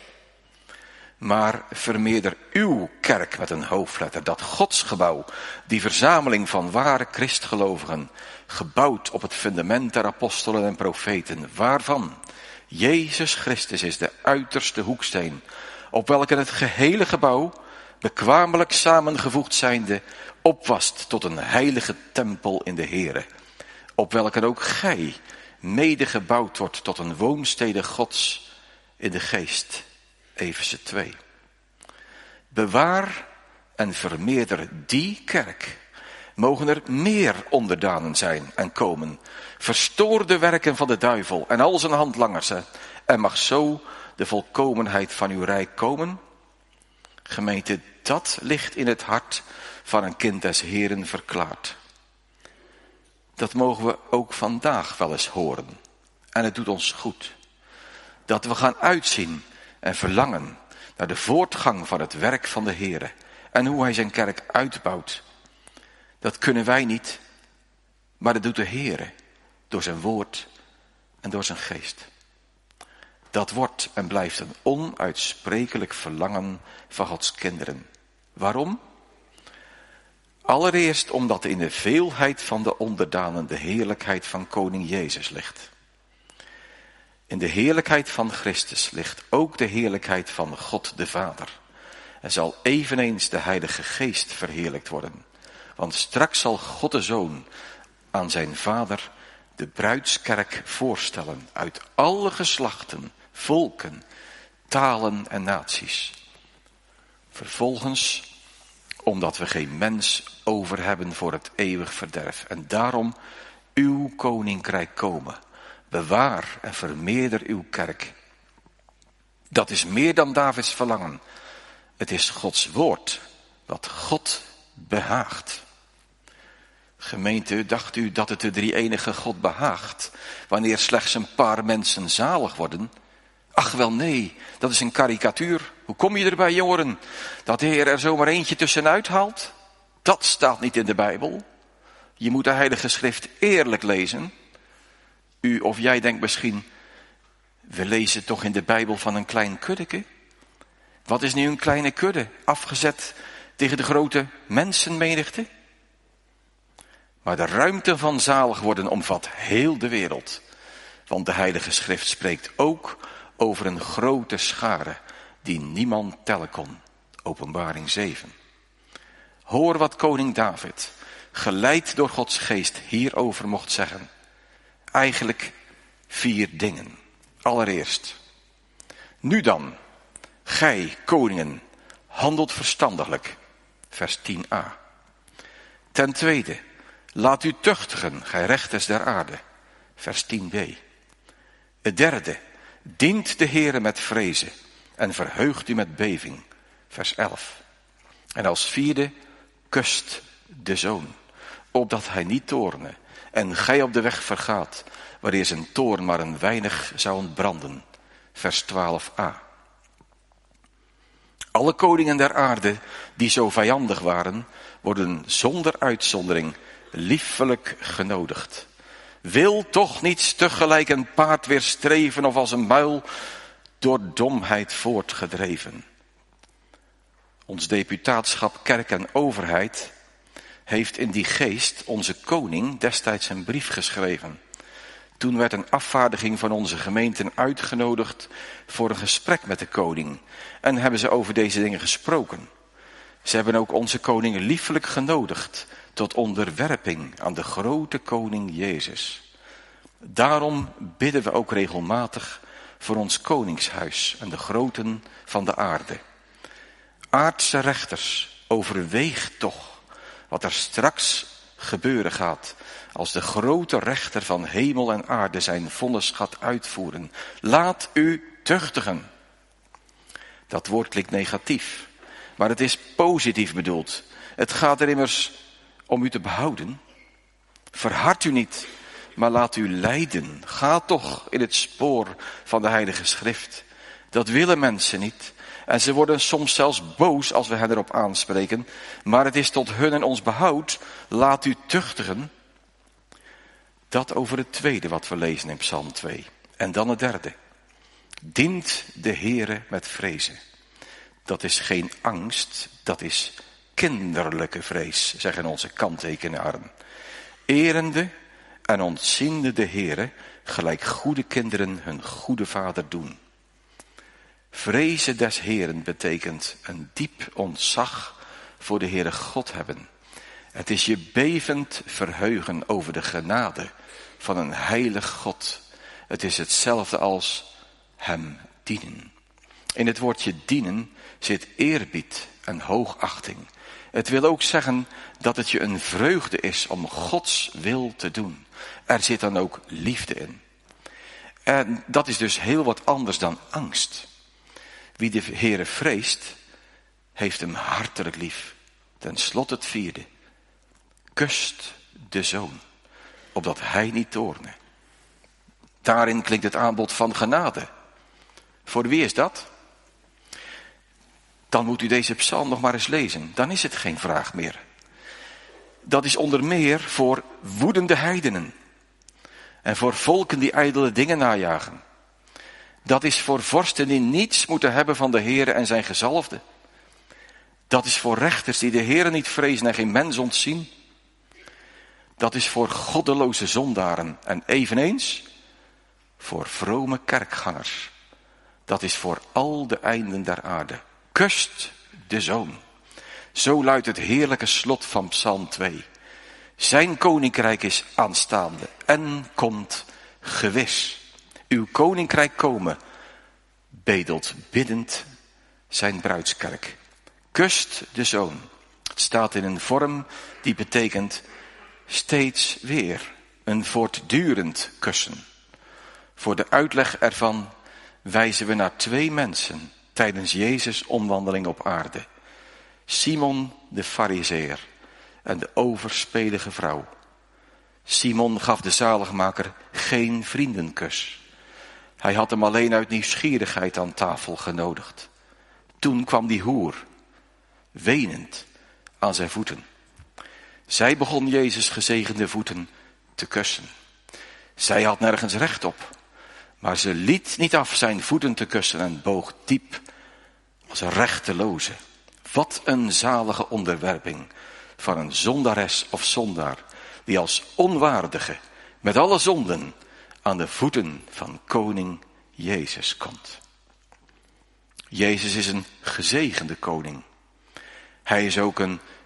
B: Maar vermeerder uw kerk met een hoofdletter, dat godsgebouw, die verzameling van ware christgelovigen, gebouwd op het fundament der apostelen en profeten, waarvan Jezus Christus is de uiterste hoeksteen, op welke het gehele gebouw, bekwamelijk samengevoegd zijnde, opwast tot een heilige tempel in de Here, op welke ook gij mede gebouwd wordt tot een woonstede Gods in de geest. Efeze 2. Bewaar en vermeerder die kerk. Mogen er meer onderdanen zijn en komen. Verstoor de werken van de duivel en al zijn handlangers. En mag zo de volkomenheid van uw rijk komen. Gemeente, dat ligt in het hart van een kind des Heeren verklaard. Dat mogen we ook vandaag wel eens horen. En het doet ons goed. Dat we gaan uitzien en verlangen naar de voortgang van het werk van de Heere. En hoe hij zijn kerk uitbouwt. Dat kunnen wij niet, maar dat doet de Heere. Door zijn woord en door zijn geest. Dat wordt en blijft een onuitsprekelijk verlangen van Gods kinderen. Waarom? Allereerst omdat in de veelheid van de onderdanen de heerlijkheid van koning Jezus ligt. In de heerlijkheid van Christus ligt ook de heerlijkheid van God de Vader. En zal eveneens de Heilige Geest verheerlijkt worden. Want straks zal God de Zoon aan zijn Vader de bruidskerk voorstellen uit alle geslachten, volken, talen en naties. Vervolgens, omdat we geen mens over hebben voor het eeuwig verderf. En daarom uw koninkrijk komen. Bewaar en vermeerder uw kerk. Dat is meer dan Davids verlangen. Het is Gods woord, wat God behaagt. Gemeente, dacht u dat het de drie-enige God behaagt, wanneer slechts een paar mensen zalig worden? Ach wel nee, dat is een karikatuur. Hoe kom je erbij, jongeren, dat de Heer er zomaar eentje tussenuit haalt? Dat staat niet in de Bijbel. Je moet de Heilige Schrift eerlijk lezen. U of jij denkt misschien, we lezen toch in de Bijbel van een klein kuddeke? Wat is nu een kleine kudde, afgezet tegen de grote mensenmenigte? Maar de ruimte van zalig worden omvat heel de wereld. Want de Heilige Schrift spreekt ook over een grote schare die niemand tellen kon. Openbaring 7. Hoor wat koning David, geleid door Gods geest, hierover mocht zeggen. Eigenlijk 4 dingen. Allereerst, nu dan, gij koningen, handelt verstandiglijk. Vers 10a. Ten tweede, laat u tuchtigen, gij rechters der aarde. Vers 10b. Het derde, dient de Heere met vrezen en verheugt u met beving. Vers 11. En als vierde, kust de zoon, opdat hij niet toorne en gij op de weg vergaat, wanneer zijn toorn maar een weinig zou ontbranden. Vers 12a. Alle koningen der aarde die zo vijandig waren, worden zonder uitzondering liefelijk genodigd. Wil toch niet stugelijk een paard weerstreven of als een muil door domheid voortgedreven. Ons deputaatschap kerk en overheid heeft in die geest onze koning destijds een brief geschreven. Toen werd een afvaardiging van onze gemeenten uitgenodigd voor een gesprek met de koning. En hebben ze over deze dingen gesproken. Ze hebben ook onze koning liefelijk genodigd tot onderwerping aan de grote koning Jezus. Daarom bidden we ook regelmatig voor ons koningshuis en de groten van de aarde. Aardse rechters, overweeg toch wat er straks gebeuren gaat als de grote rechter van hemel en aarde zijn vonnis gaat uitvoeren. Laat u tuchtigen. Dat woord klinkt negatief, maar het is positief bedoeld. Het gaat er immers om u te behouden. Verhard u niet, maar laat u leiden. Ga toch in het spoor van de Heilige Schrift. Dat willen mensen niet. En ze worden soms zelfs boos als we hen erop aanspreken. Maar het is tot hun en ons behoud. Laat u tuchtigen. Dat over het tweede wat we lezen in Psalm 2. En dan het derde. Dient de Heere met vrezen. Dat is geen angst, dat is kinderlijke vrees, zeggen onze kanttekenaren. Erende en ontziende de Heere, gelijk goede kinderen hun goede vader doen. Vrezen des Heeren betekent een diep ontzag voor de Heere God hebben. Het is je bevend verheugen over de genade van een heilig God. Het is hetzelfde als hem dienen. In het woordje dienen zit eerbied en hoogachting. Het wil ook zeggen dat het je een vreugde is om Gods wil te doen. Er zit dan ook liefde in. En dat is dus heel wat anders dan angst. Wie de Heere vreest, heeft hem hartelijk lief. Ten slotte het vierde. Kust de zoon, opdat hij niet toorne. Daarin klinkt het aanbod van genade. Voor wie is dat? Dan moet u deze psalm nog maar eens lezen. Dan is het geen vraag meer. Dat is onder meer voor woedende heidenen. En voor volken die ijdele dingen najagen. Dat is voor vorsten die niets moeten hebben van de Heere en zijn gezalfde. Dat is voor rechters die de Heere niet vrezen en geen mens ontzien. Dat is voor goddeloze zondaren en eveneens voor vrome kerkgangers. Dat is voor al de einden der aarde. Kust de zoon. Zo luidt het heerlijke slot van Psalm 2. Zijn koninkrijk is aanstaande en komt gewis. Uw koninkrijk komen, bedelt biddend zijn bruidskerk. Kust de zoon. Het staat in een vorm die betekent steeds weer, een voortdurend kussen. Voor de uitleg ervan wijzen we naar 2 mensen tijdens Jezus' omwandeling op aarde. Simon de Farizeer en de overspelige vrouw. Simon gaf de zaligmaker geen vriendenkus. Hij had hem alleen uit nieuwsgierigheid aan tafel genodigd. Toen kwam die hoer, wenend, aan zijn voeten. Zij begon Jezus' gezegende voeten te kussen. Zij had nergens recht op, maar ze liet niet af zijn voeten te kussen en boog diep als een rechteloze. Wat een zalige onderwerping van een zondares of zondaar, die als onwaardige, met alle zonden, aan de voeten van koning Jezus komt. Jezus is een gezegende koning. Hij is ook een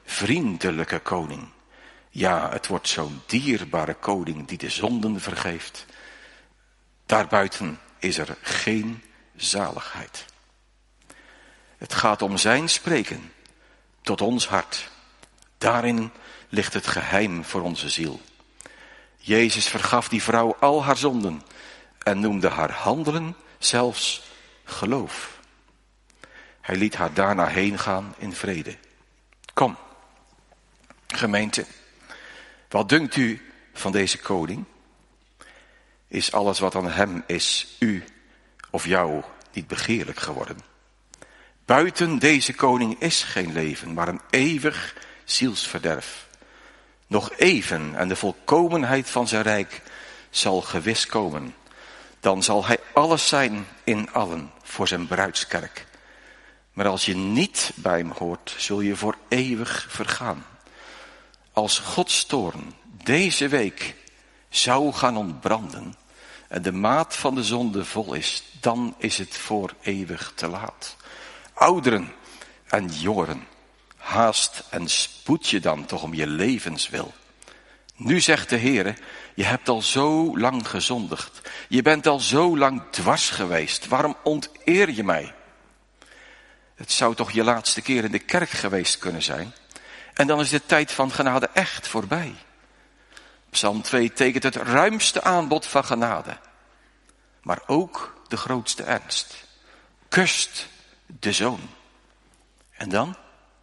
B: vriendelijke koning. Ja, het wordt zo'n dierbare koning die de zonden vergeeft. Daarbuiten is er geen zaligheid. Het gaat om zijn spreken tot ons hart. Daarin ligt het geheim voor onze ziel. Jezus vergaf die vrouw al haar zonden en noemde haar handelen zelfs geloof. Hij liet haar daarna heen gaan in vrede. Kom, gemeente, wat dunkt u van deze koning? Is alles wat aan hem is, u of jou, niet begeerlijk geworden? Buiten deze koning is geen leven, maar een eeuwig zielsverderf. Nog even en de volkomenheid van zijn rijk zal gewis komen. Dan zal hij alles zijn in allen voor zijn bruidskerk. Maar als je niet bij hem hoort, zul je voor eeuwig vergaan. Als Gods toorn deze week zou gaan ontbranden en de maat van de zonde vol is, dan is het voor eeuwig te laat. Ouderen en jongeren, haast en spoed je dan toch om je levenswil. Nu zegt de Heere, je hebt al zo lang gezondigd. Je bent al zo lang dwars geweest. Waarom onteer je mij? Het zou toch je laatste keer in de kerk geweest kunnen zijn. En dan is de tijd van genade echt voorbij. Psalm 2 tekent het ruimste aanbod van genade. Maar ook de grootste ernst. Kust de zoon. En dan?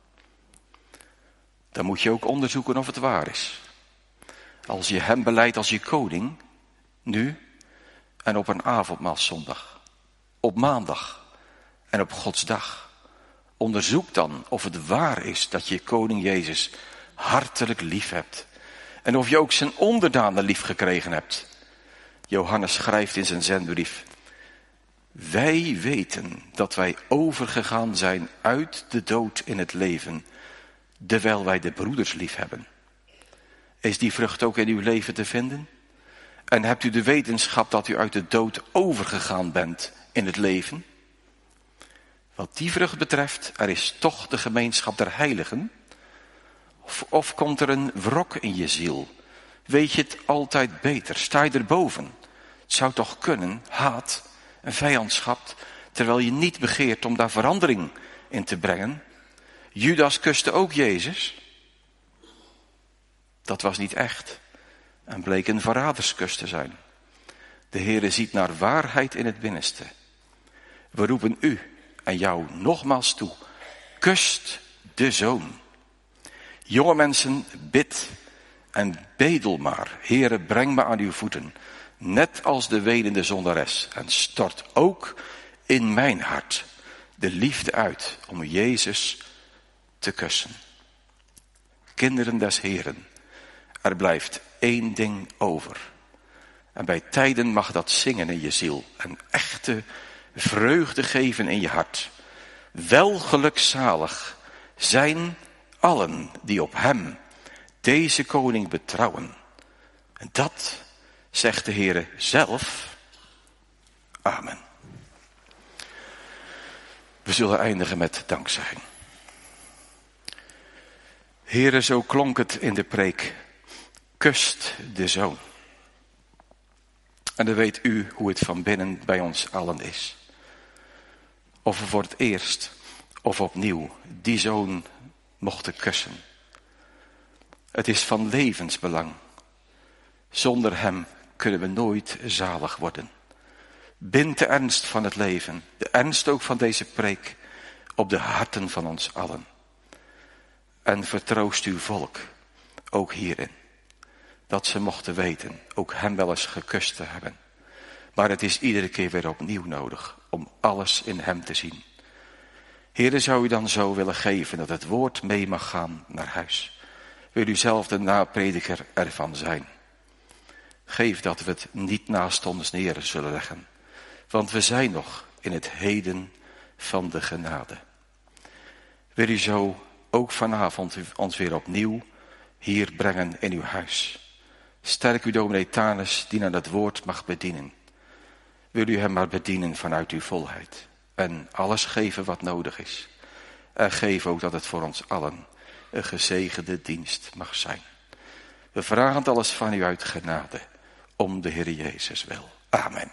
B: Dan moet je ook onderzoeken of het waar is. Als je hem belijdt als je koning, nu en op een avondmaalszondag, op maandag en op Gods dag. Onderzoek dan of het waar is dat je koning Jezus hartelijk lief hebt. En of je ook zijn onderdanen lief gekregen hebt. Johannes schrijft in zijn zendbrief: wij weten dat wij overgegaan zijn uit de dood in het leven, terwijl wij de broeders lief hebben. Is die vrucht ook in uw leven te vinden? En hebt u de wetenschap dat u uit de dood overgegaan bent in het leven? Wat die vrucht betreft, er is toch de gemeenschap der heiligen. Of komt er een wrok in je ziel? Weet je het altijd beter? Sta je erboven? Het zou toch kunnen, haat en vijandschap, terwijl je niet begeert om daar verandering in te brengen. Judas kuste ook Jezus. Dat was niet echt en bleek een verraderskus te zijn. De Heere ziet naar waarheid in het binnenste. We roepen u en jou nogmaals toe. Kust de zoon. Jonge mensen, bid en bedel maar. Heere, breng me aan uw voeten. Net als de wenende zondares. En stort ook in mijn hart de liefde uit om Jezus te kussen. Kinderen des Heeren, er blijft één ding over. En bij tijden mag dat zingen in je ziel. Een echte vreugde geven in je hart. Wel gelukzalig zijn allen die op hem, deze koning, betrouwen. En dat zegt de Heere zelf. Amen. We zullen eindigen met dankzegging. Heere, zo klonk het in de preek. Kust de zoon. En dan weet u hoe het van binnen bij ons allen is. Of we voor het eerst of opnieuw die zoon mochten kussen. Het is van levensbelang. Zonder hem kunnen we nooit zalig worden. Bind de ernst van het leven, de ernst ook van deze preek, op de harten van ons allen. En vertroost uw volk, ook hierin. Dat ze mochten weten, ook hem wel eens gekust te hebben. Maar het is iedere keer weer opnieuw nodig om alles in hem te zien. Heere, zou u dan zo willen geven dat het woord mee mag gaan naar huis. Wil u zelf de naprediker ervan zijn. Geef dat we het niet naast ons neer zullen leggen. Want we zijn nog in het heden van de genade. Wil u zo ook vanavond ons weer opnieuw hier brengen in uw huis. Sterk u dominee Thanes die naar dat woord mag bedienen. Wil u hem maar bedienen vanuit uw volheid. En alles geven wat nodig is. En geef ook dat het voor ons allen een gezegende dienst mag zijn. We vragen het alles van u uit genade, om de Heer Jezus wil. Amen.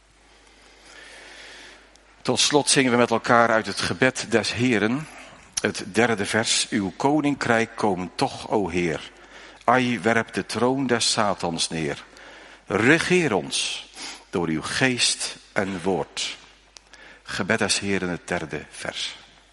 B: Tot slot zingen we met elkaar uit het gebed des Heeren, het 3e vers. Uw koninkrijk komen toch, o Heer. Ai, werp de troon des Satans neer. Regeer ons door uw geest en woord. Gebed des Heeren, het 3e vers.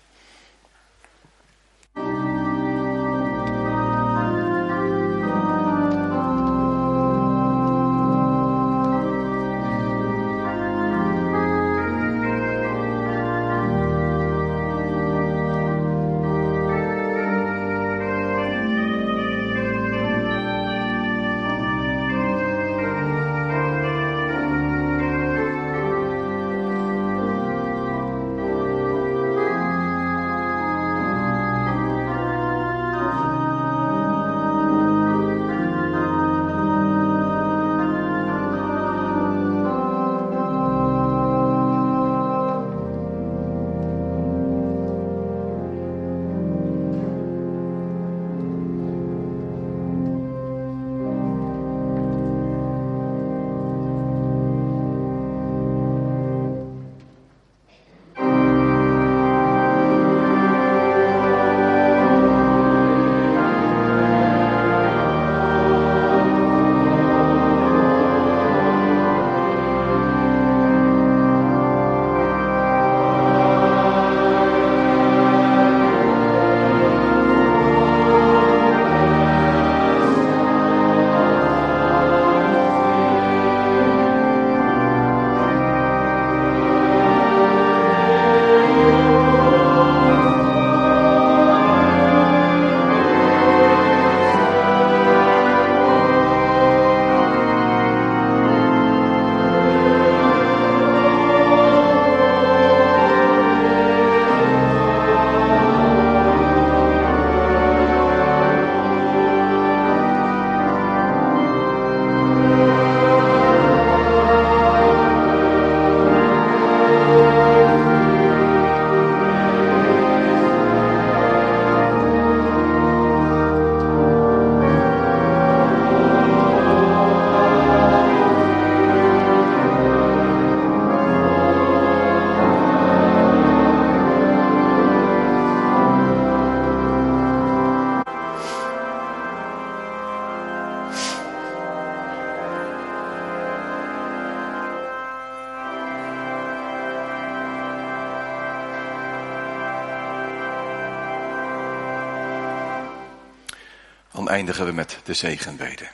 B: Dan eindigen we met de zegenbede.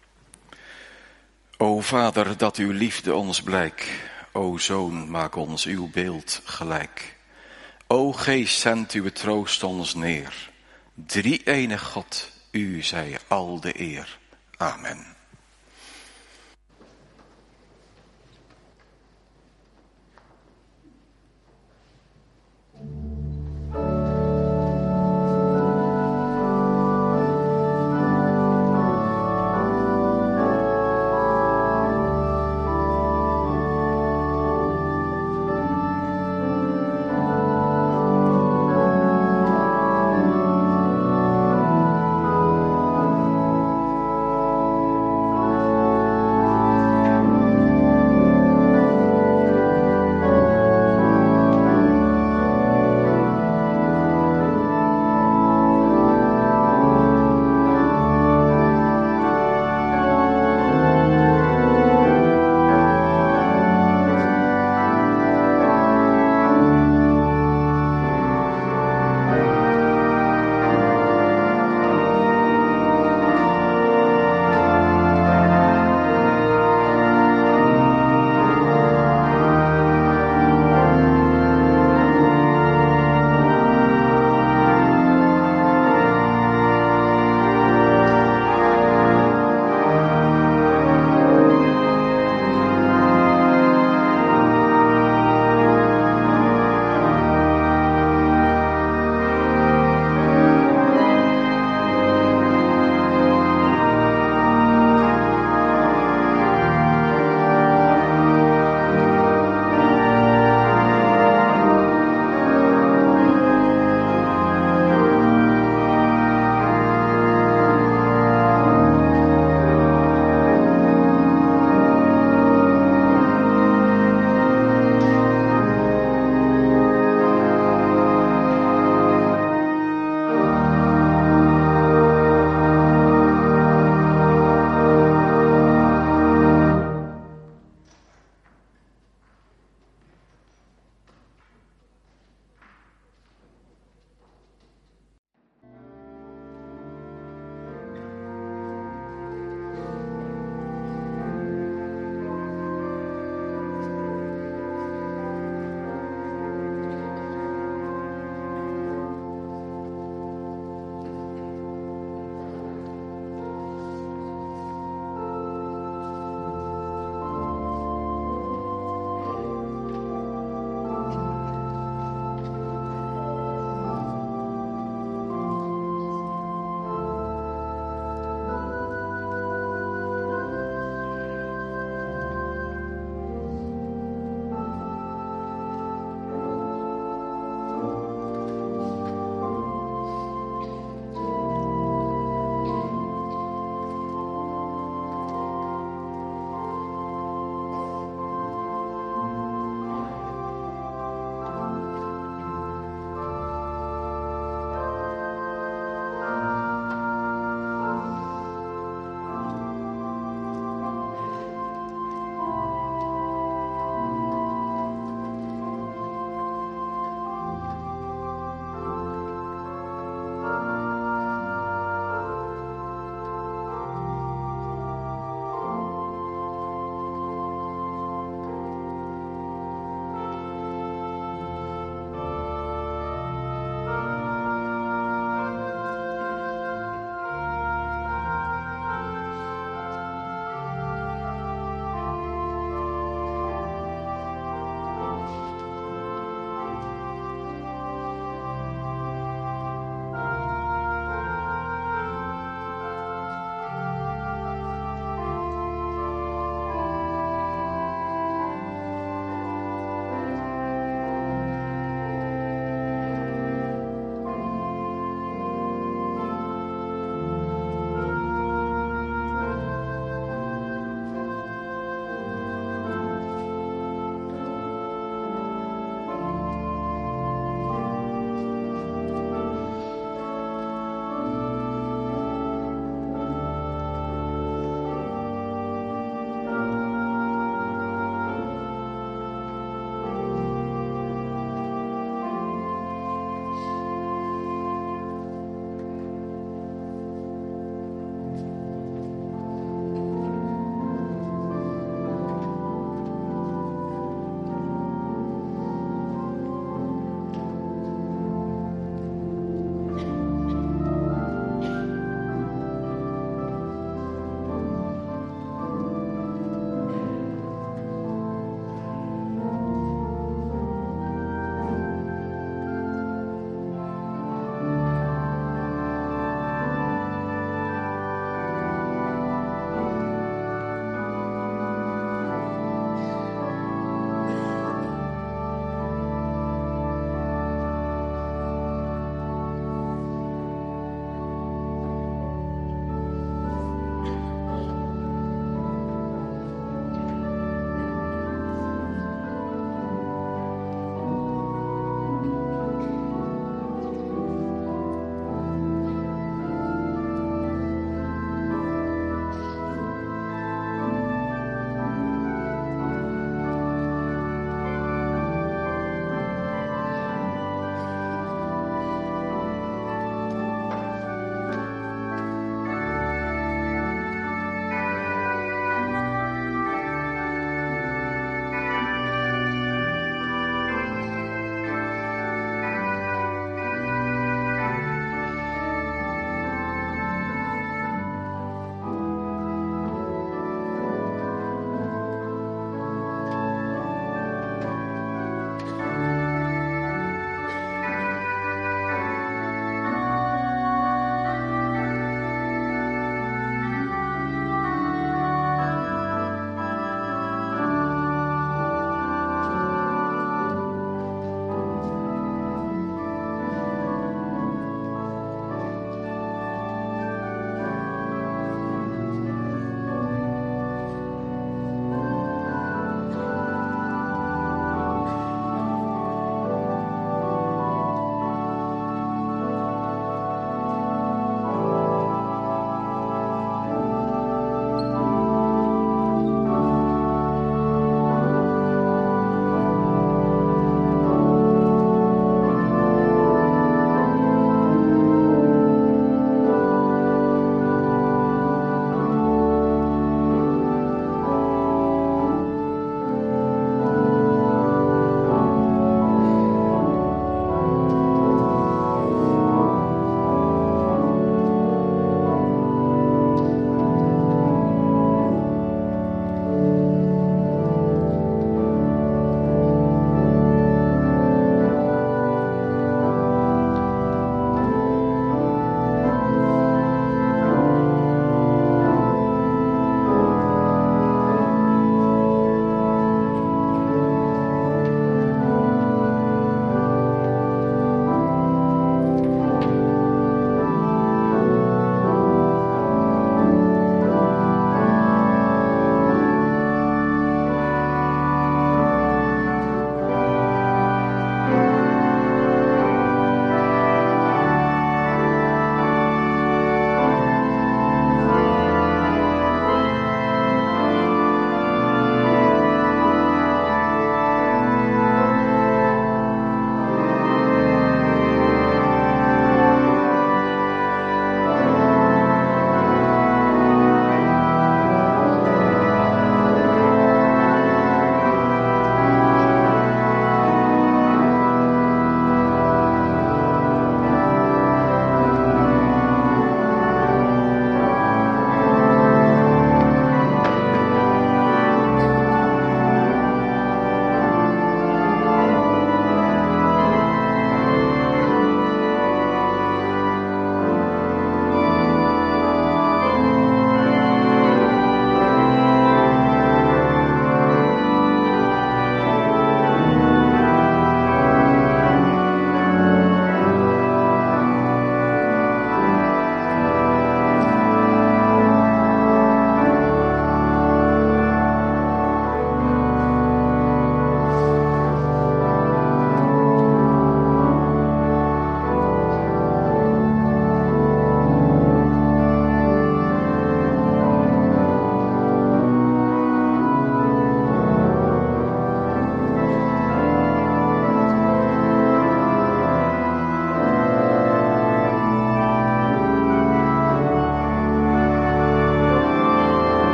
B: O Vader, dat uw liefde ons blijk. O Zoon, maak ons uw beeld gelijk. O Geest, zend uw troost ons neer. Drie-enig God, u zij al de eer. Amen.